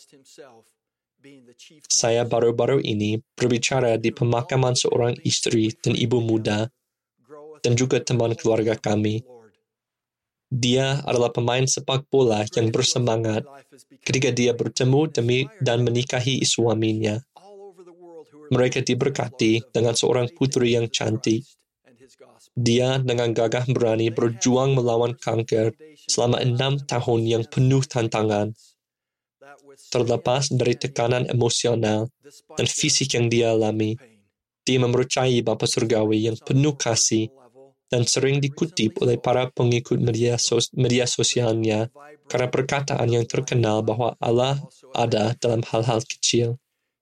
Saya baru-baru ini berbicara di pemakaman seorang istri dan ibu muda dan juga teman keluarga kami. Dia adalah pemain sepak bola yang bersemangat ketika dia bertemu dan menikahi suaminya. Mereka diberkati dengan seorang putri yang cantik. Dia dengan gagah berani berjuang melawan kanker selama 6 tahun yang penuh tantangan. Terlepas dari tekanan emosional dan fisik yang dia alami, dia mempercayai Bapa Surgawi yang penuh kasih dan sering dikutip oleh para pengikut media sosialnya karena perkataan yang terkenal bahwa Allah ada dalam hal-hal kecil.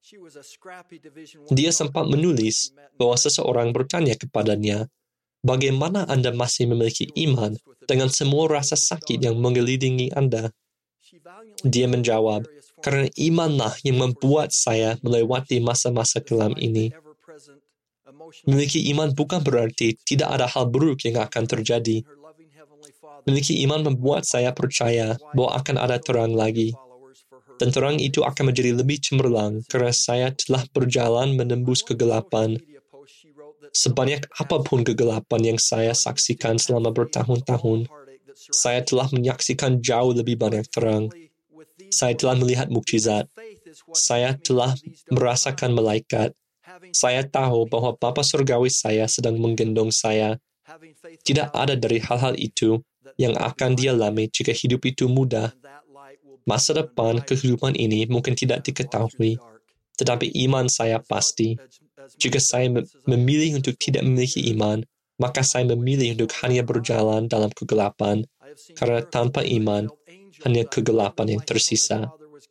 Dia sempat menulis bahwa seseorang bertanya kepadanya, "Bagaimana Anda masih memiliki iman dengan semua rasa sakit yang mengelilingi Anda?" Dia menjawab, "Karena imanlah yang membuat saya melewati masa-masa kelam ini." Memiliki iman bukan berarti tidak ada hal buruk yang akan terjadi. Memiliki iman membuat saya percaya bahwa akan ada terang lagi. Dan terang itu akan menjadi lebih cemerlang karena saya telah berjalan menembus kegelapan. Sebanyak apapun kegelapan yang saya saksikan selama bertahun-tahun, saya telah menyaksikan jauh lebih banyak terang. Saya telah melihat mukjizat. Saya telah merasakan malaikat. Saya tahu bahwa Bapa Surgawi saya sedang menggendong saya. Tidak ada dari hal-hal itu yang akan dialami jika hidup itu mudah. Masa depan kehidupan ini mungkin tidak diketahui, tetapi iman saya pasti. Jika saya memilih untuk tidak memiliki iman, maka saya memilih untuk hanya berjalan dalam kegelapan, karena tanpa iman, hanya kegelapan yang tersisa.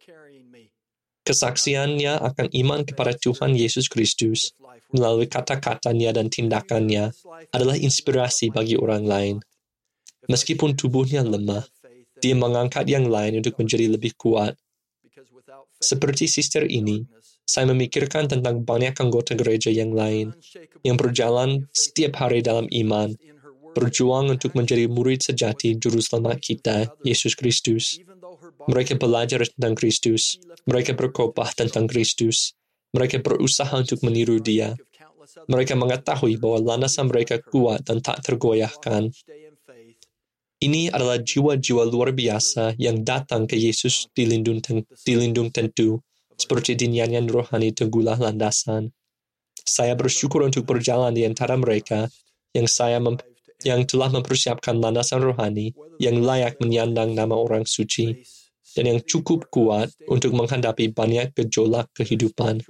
Kesaksiannya akan iman kepada Tuhan Yesus Kristus melalui kata-katanya dan tindakannya adalah inspirasi bagi orang lain. Meskipun tubuhnya lemah, dia mengangkat yang lain untuk menjadi lebih kuat. Seperti sister ini, saya memikirkan tentang banyak anggota gereja yang lain yang berjalan setiap hari dalam iman, berjuang untuk menjadi murid sejati Juru Selamat kita, Yesus Kristus. Mereka belajar tentang Kristus. Mereka berkhotbah tentang Kristus. Mereka berusaha untuk meniru Dia. Mereka mengetahui bahwa landasan mereka kuat dan tak tergoyahkan. Ini adalah jiwa-jiwa luar biasa yang datang ke Yesus dilindung tentu, seperti di nyanyian rohani Teguhlah Landasan. Saya bersyukur untuk berjalan di antara mereka yang telah mempersiapkan landasan rohani yang layak menyandang nama orang suci dan yang cukup kuat untuk menghadapi banyak gejolak kehidupan.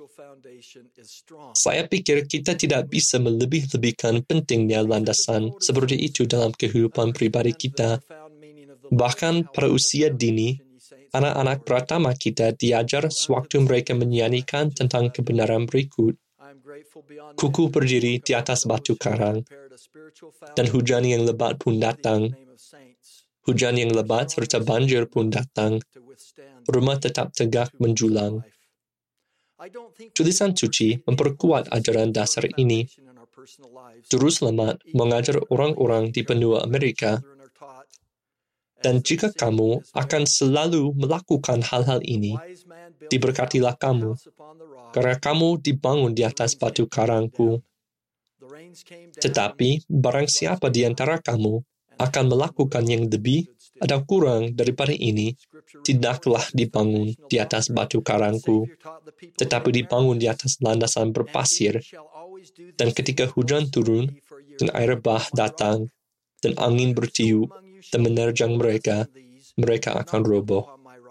Saya pikir kita tidak bisa melebih-lebihkan pentingnya landasan seperti itu dalam kehidupan pribadi kita. Bahkan pada usia dini, anak-anak pertama kita diajar sewaktu mereka menyanyikan tentang kebenaran berikut. Kuku berdiri di atas batu karang, dan hujan yang lebat pun datang. Hujan yang lebat serta banjir pun datang. Rumah tetap tegak menjulang. Tulisan suci memperkuat ajaran dasar ini. Juru Selamat mengajar orang-orang di benua Amerika, dan jika kamu akan selalu melakukan hal-hal ini, diberkatilah kamu, karena kamu dibangun di atas batu karangku. Tetapi barang siapa di antara kamu akan melakukan yang lebih atau kurang daripada ini, tidaklah dibangun di atas batu karangku, tetapi dibangun di atas landasan berpasir. Dan ketika hujan turun, dan air bah datang, dan angin bertiup, dan menerjang mereka, mereka akan roboh.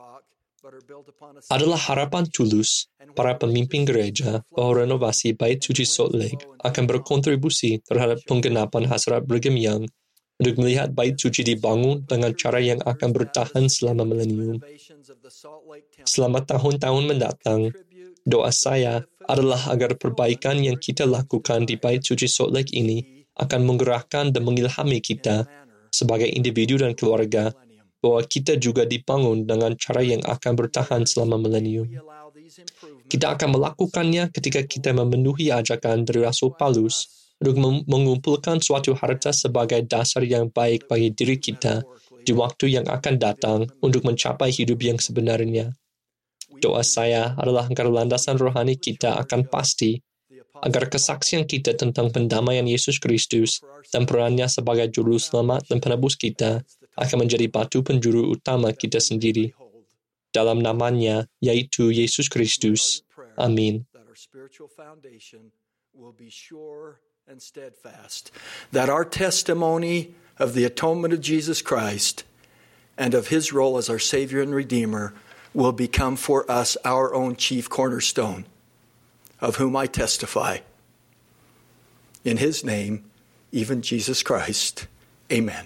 Adalah harapan tulus para pemimpin gereja bahwa renovasi Bait Suci Salt Lake akan berkontribusi terhadap penggenapan hasrat Brigham Young untuk melihat bait suci dibangun dengan cara yang akan bertahan selama milenium. Selama tahun-tahun mendatang, doa saya adalah agar perbaikan yang kita lakukan di bait suci Salt Lake ini akan menggerakkan dan mengilhami kita sebagai individu dan keluarga bahwa kita juga dibangun dengan cara yang akan bertahan selama milenium. Kita akan melakukannya ketika kita memenuhi ajakan dari Rasul Paulus untuk mengumpulkan suatu harta sebagai dasar yang baik bagi diri kita di waktu yang akan datang untuk mencapai hidup yang sebenarnya. Doa saya adalah agar landasan rohani kita akan pasti, agar kesaksian kita tentang pendamaian Yesus Kristus dan perannya sebagai juru selamat dan penebus kita akan menjadi batu penjuru utama kita sendiri. Dalam namanya, yaitu Yesus Kristus. Amin. And steadfast, that our testimony of the atonement of Jesus Christ and of his role as our Savior and Redeemer will become for us our own chief cornerstone, of whom I testify. In his name, even Jesus Christ. Amen.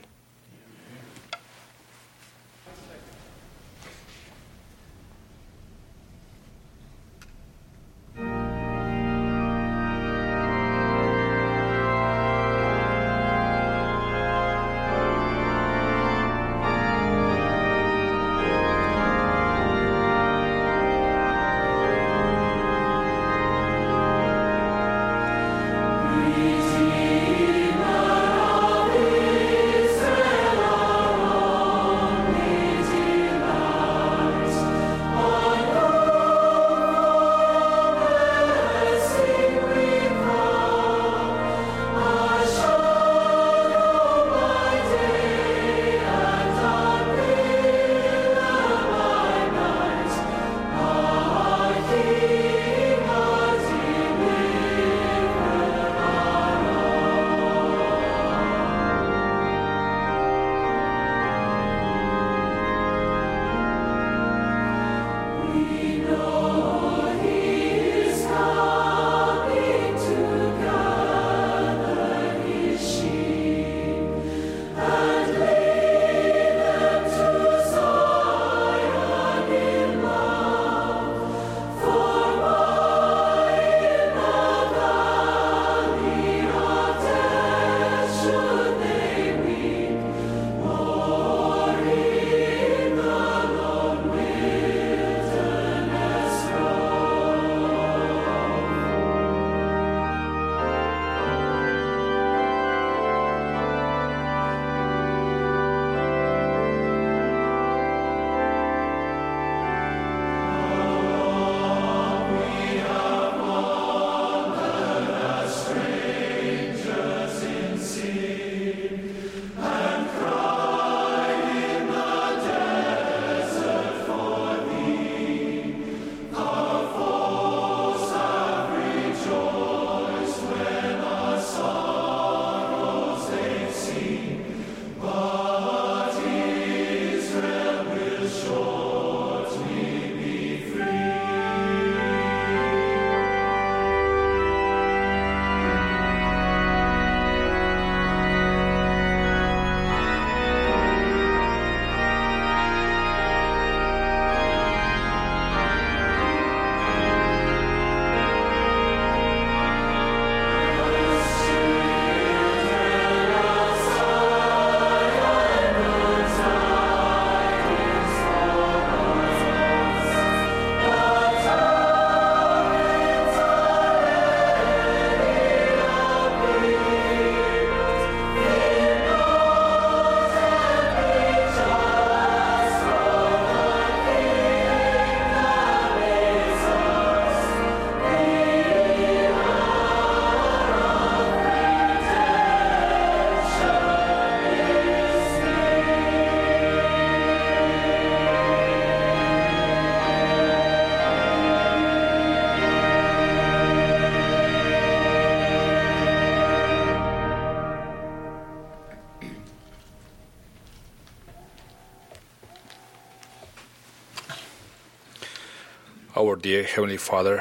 Our dear Heavenly Father,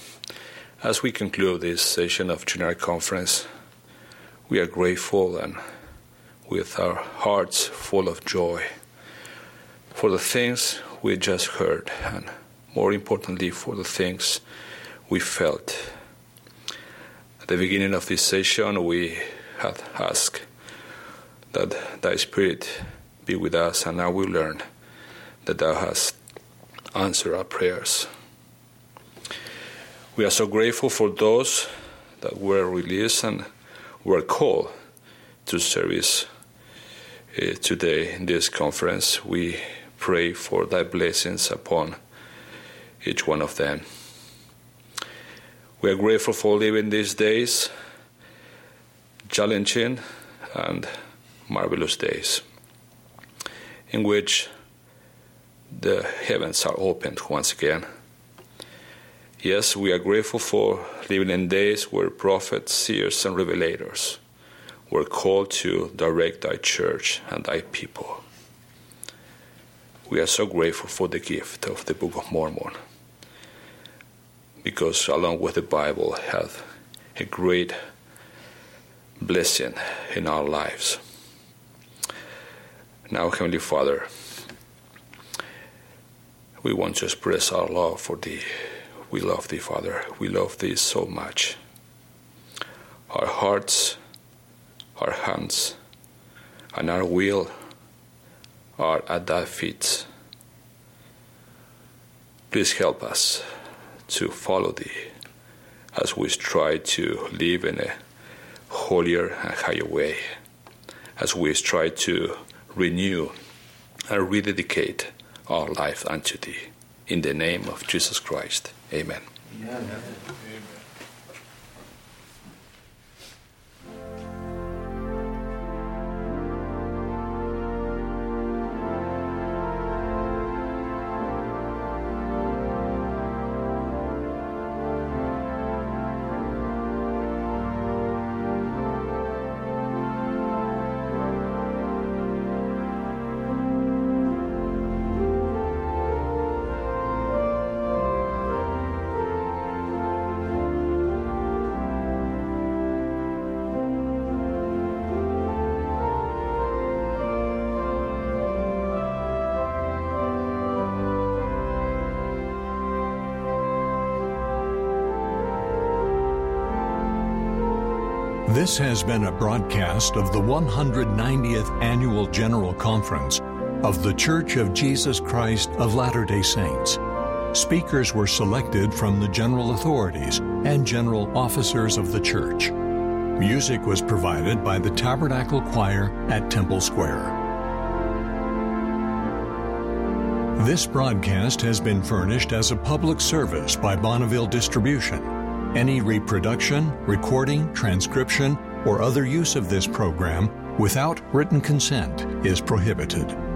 as we conclude this session of General Conference, we are grateful and with our hearts full of joy for the things we just heard, and more importantly, for the things we felt. At the beginning of this session, we had asked that Thy Spirit be with us, and now we learn that thou hast answered our prayers. We are so grateful for those that were released and were called to service today in this conference. We pray for thy blessings upon each one of them. We are grateful for living these days, challenging and marvelous days, in which the heavens are opened once again. Yes, we are grateful for living in days where prophets, seers, and revelators were called to direct thy church and thy people. We are so grateful for the gift of the Book of Mormon, because along with the Bible have a great blessing in our lives. Now, Heavenly Father, we want to express our love for thee. We love thee, Father. We love thee so much. Our hearts, our hands, and our will are at thy feet. Please help us to follow thee as we strive to live in a holier and higher way, as we strive to renew and rededicate our life unto thee. In the name of Jesus Christ, amen. Amen. This has been a broadcast of the 190th Annual General Conference of The Church of Jesus Christ of Latter-day Saints. Speakers were selected from the general authorities and general officers of the church. Music was provided by the Tabernacle Choir at Temple Square. This broadcast has been furnished as a public service by Bonneville Distribution. Any reproduction, recording, transcription, or other use of this program without written consent is prohibited.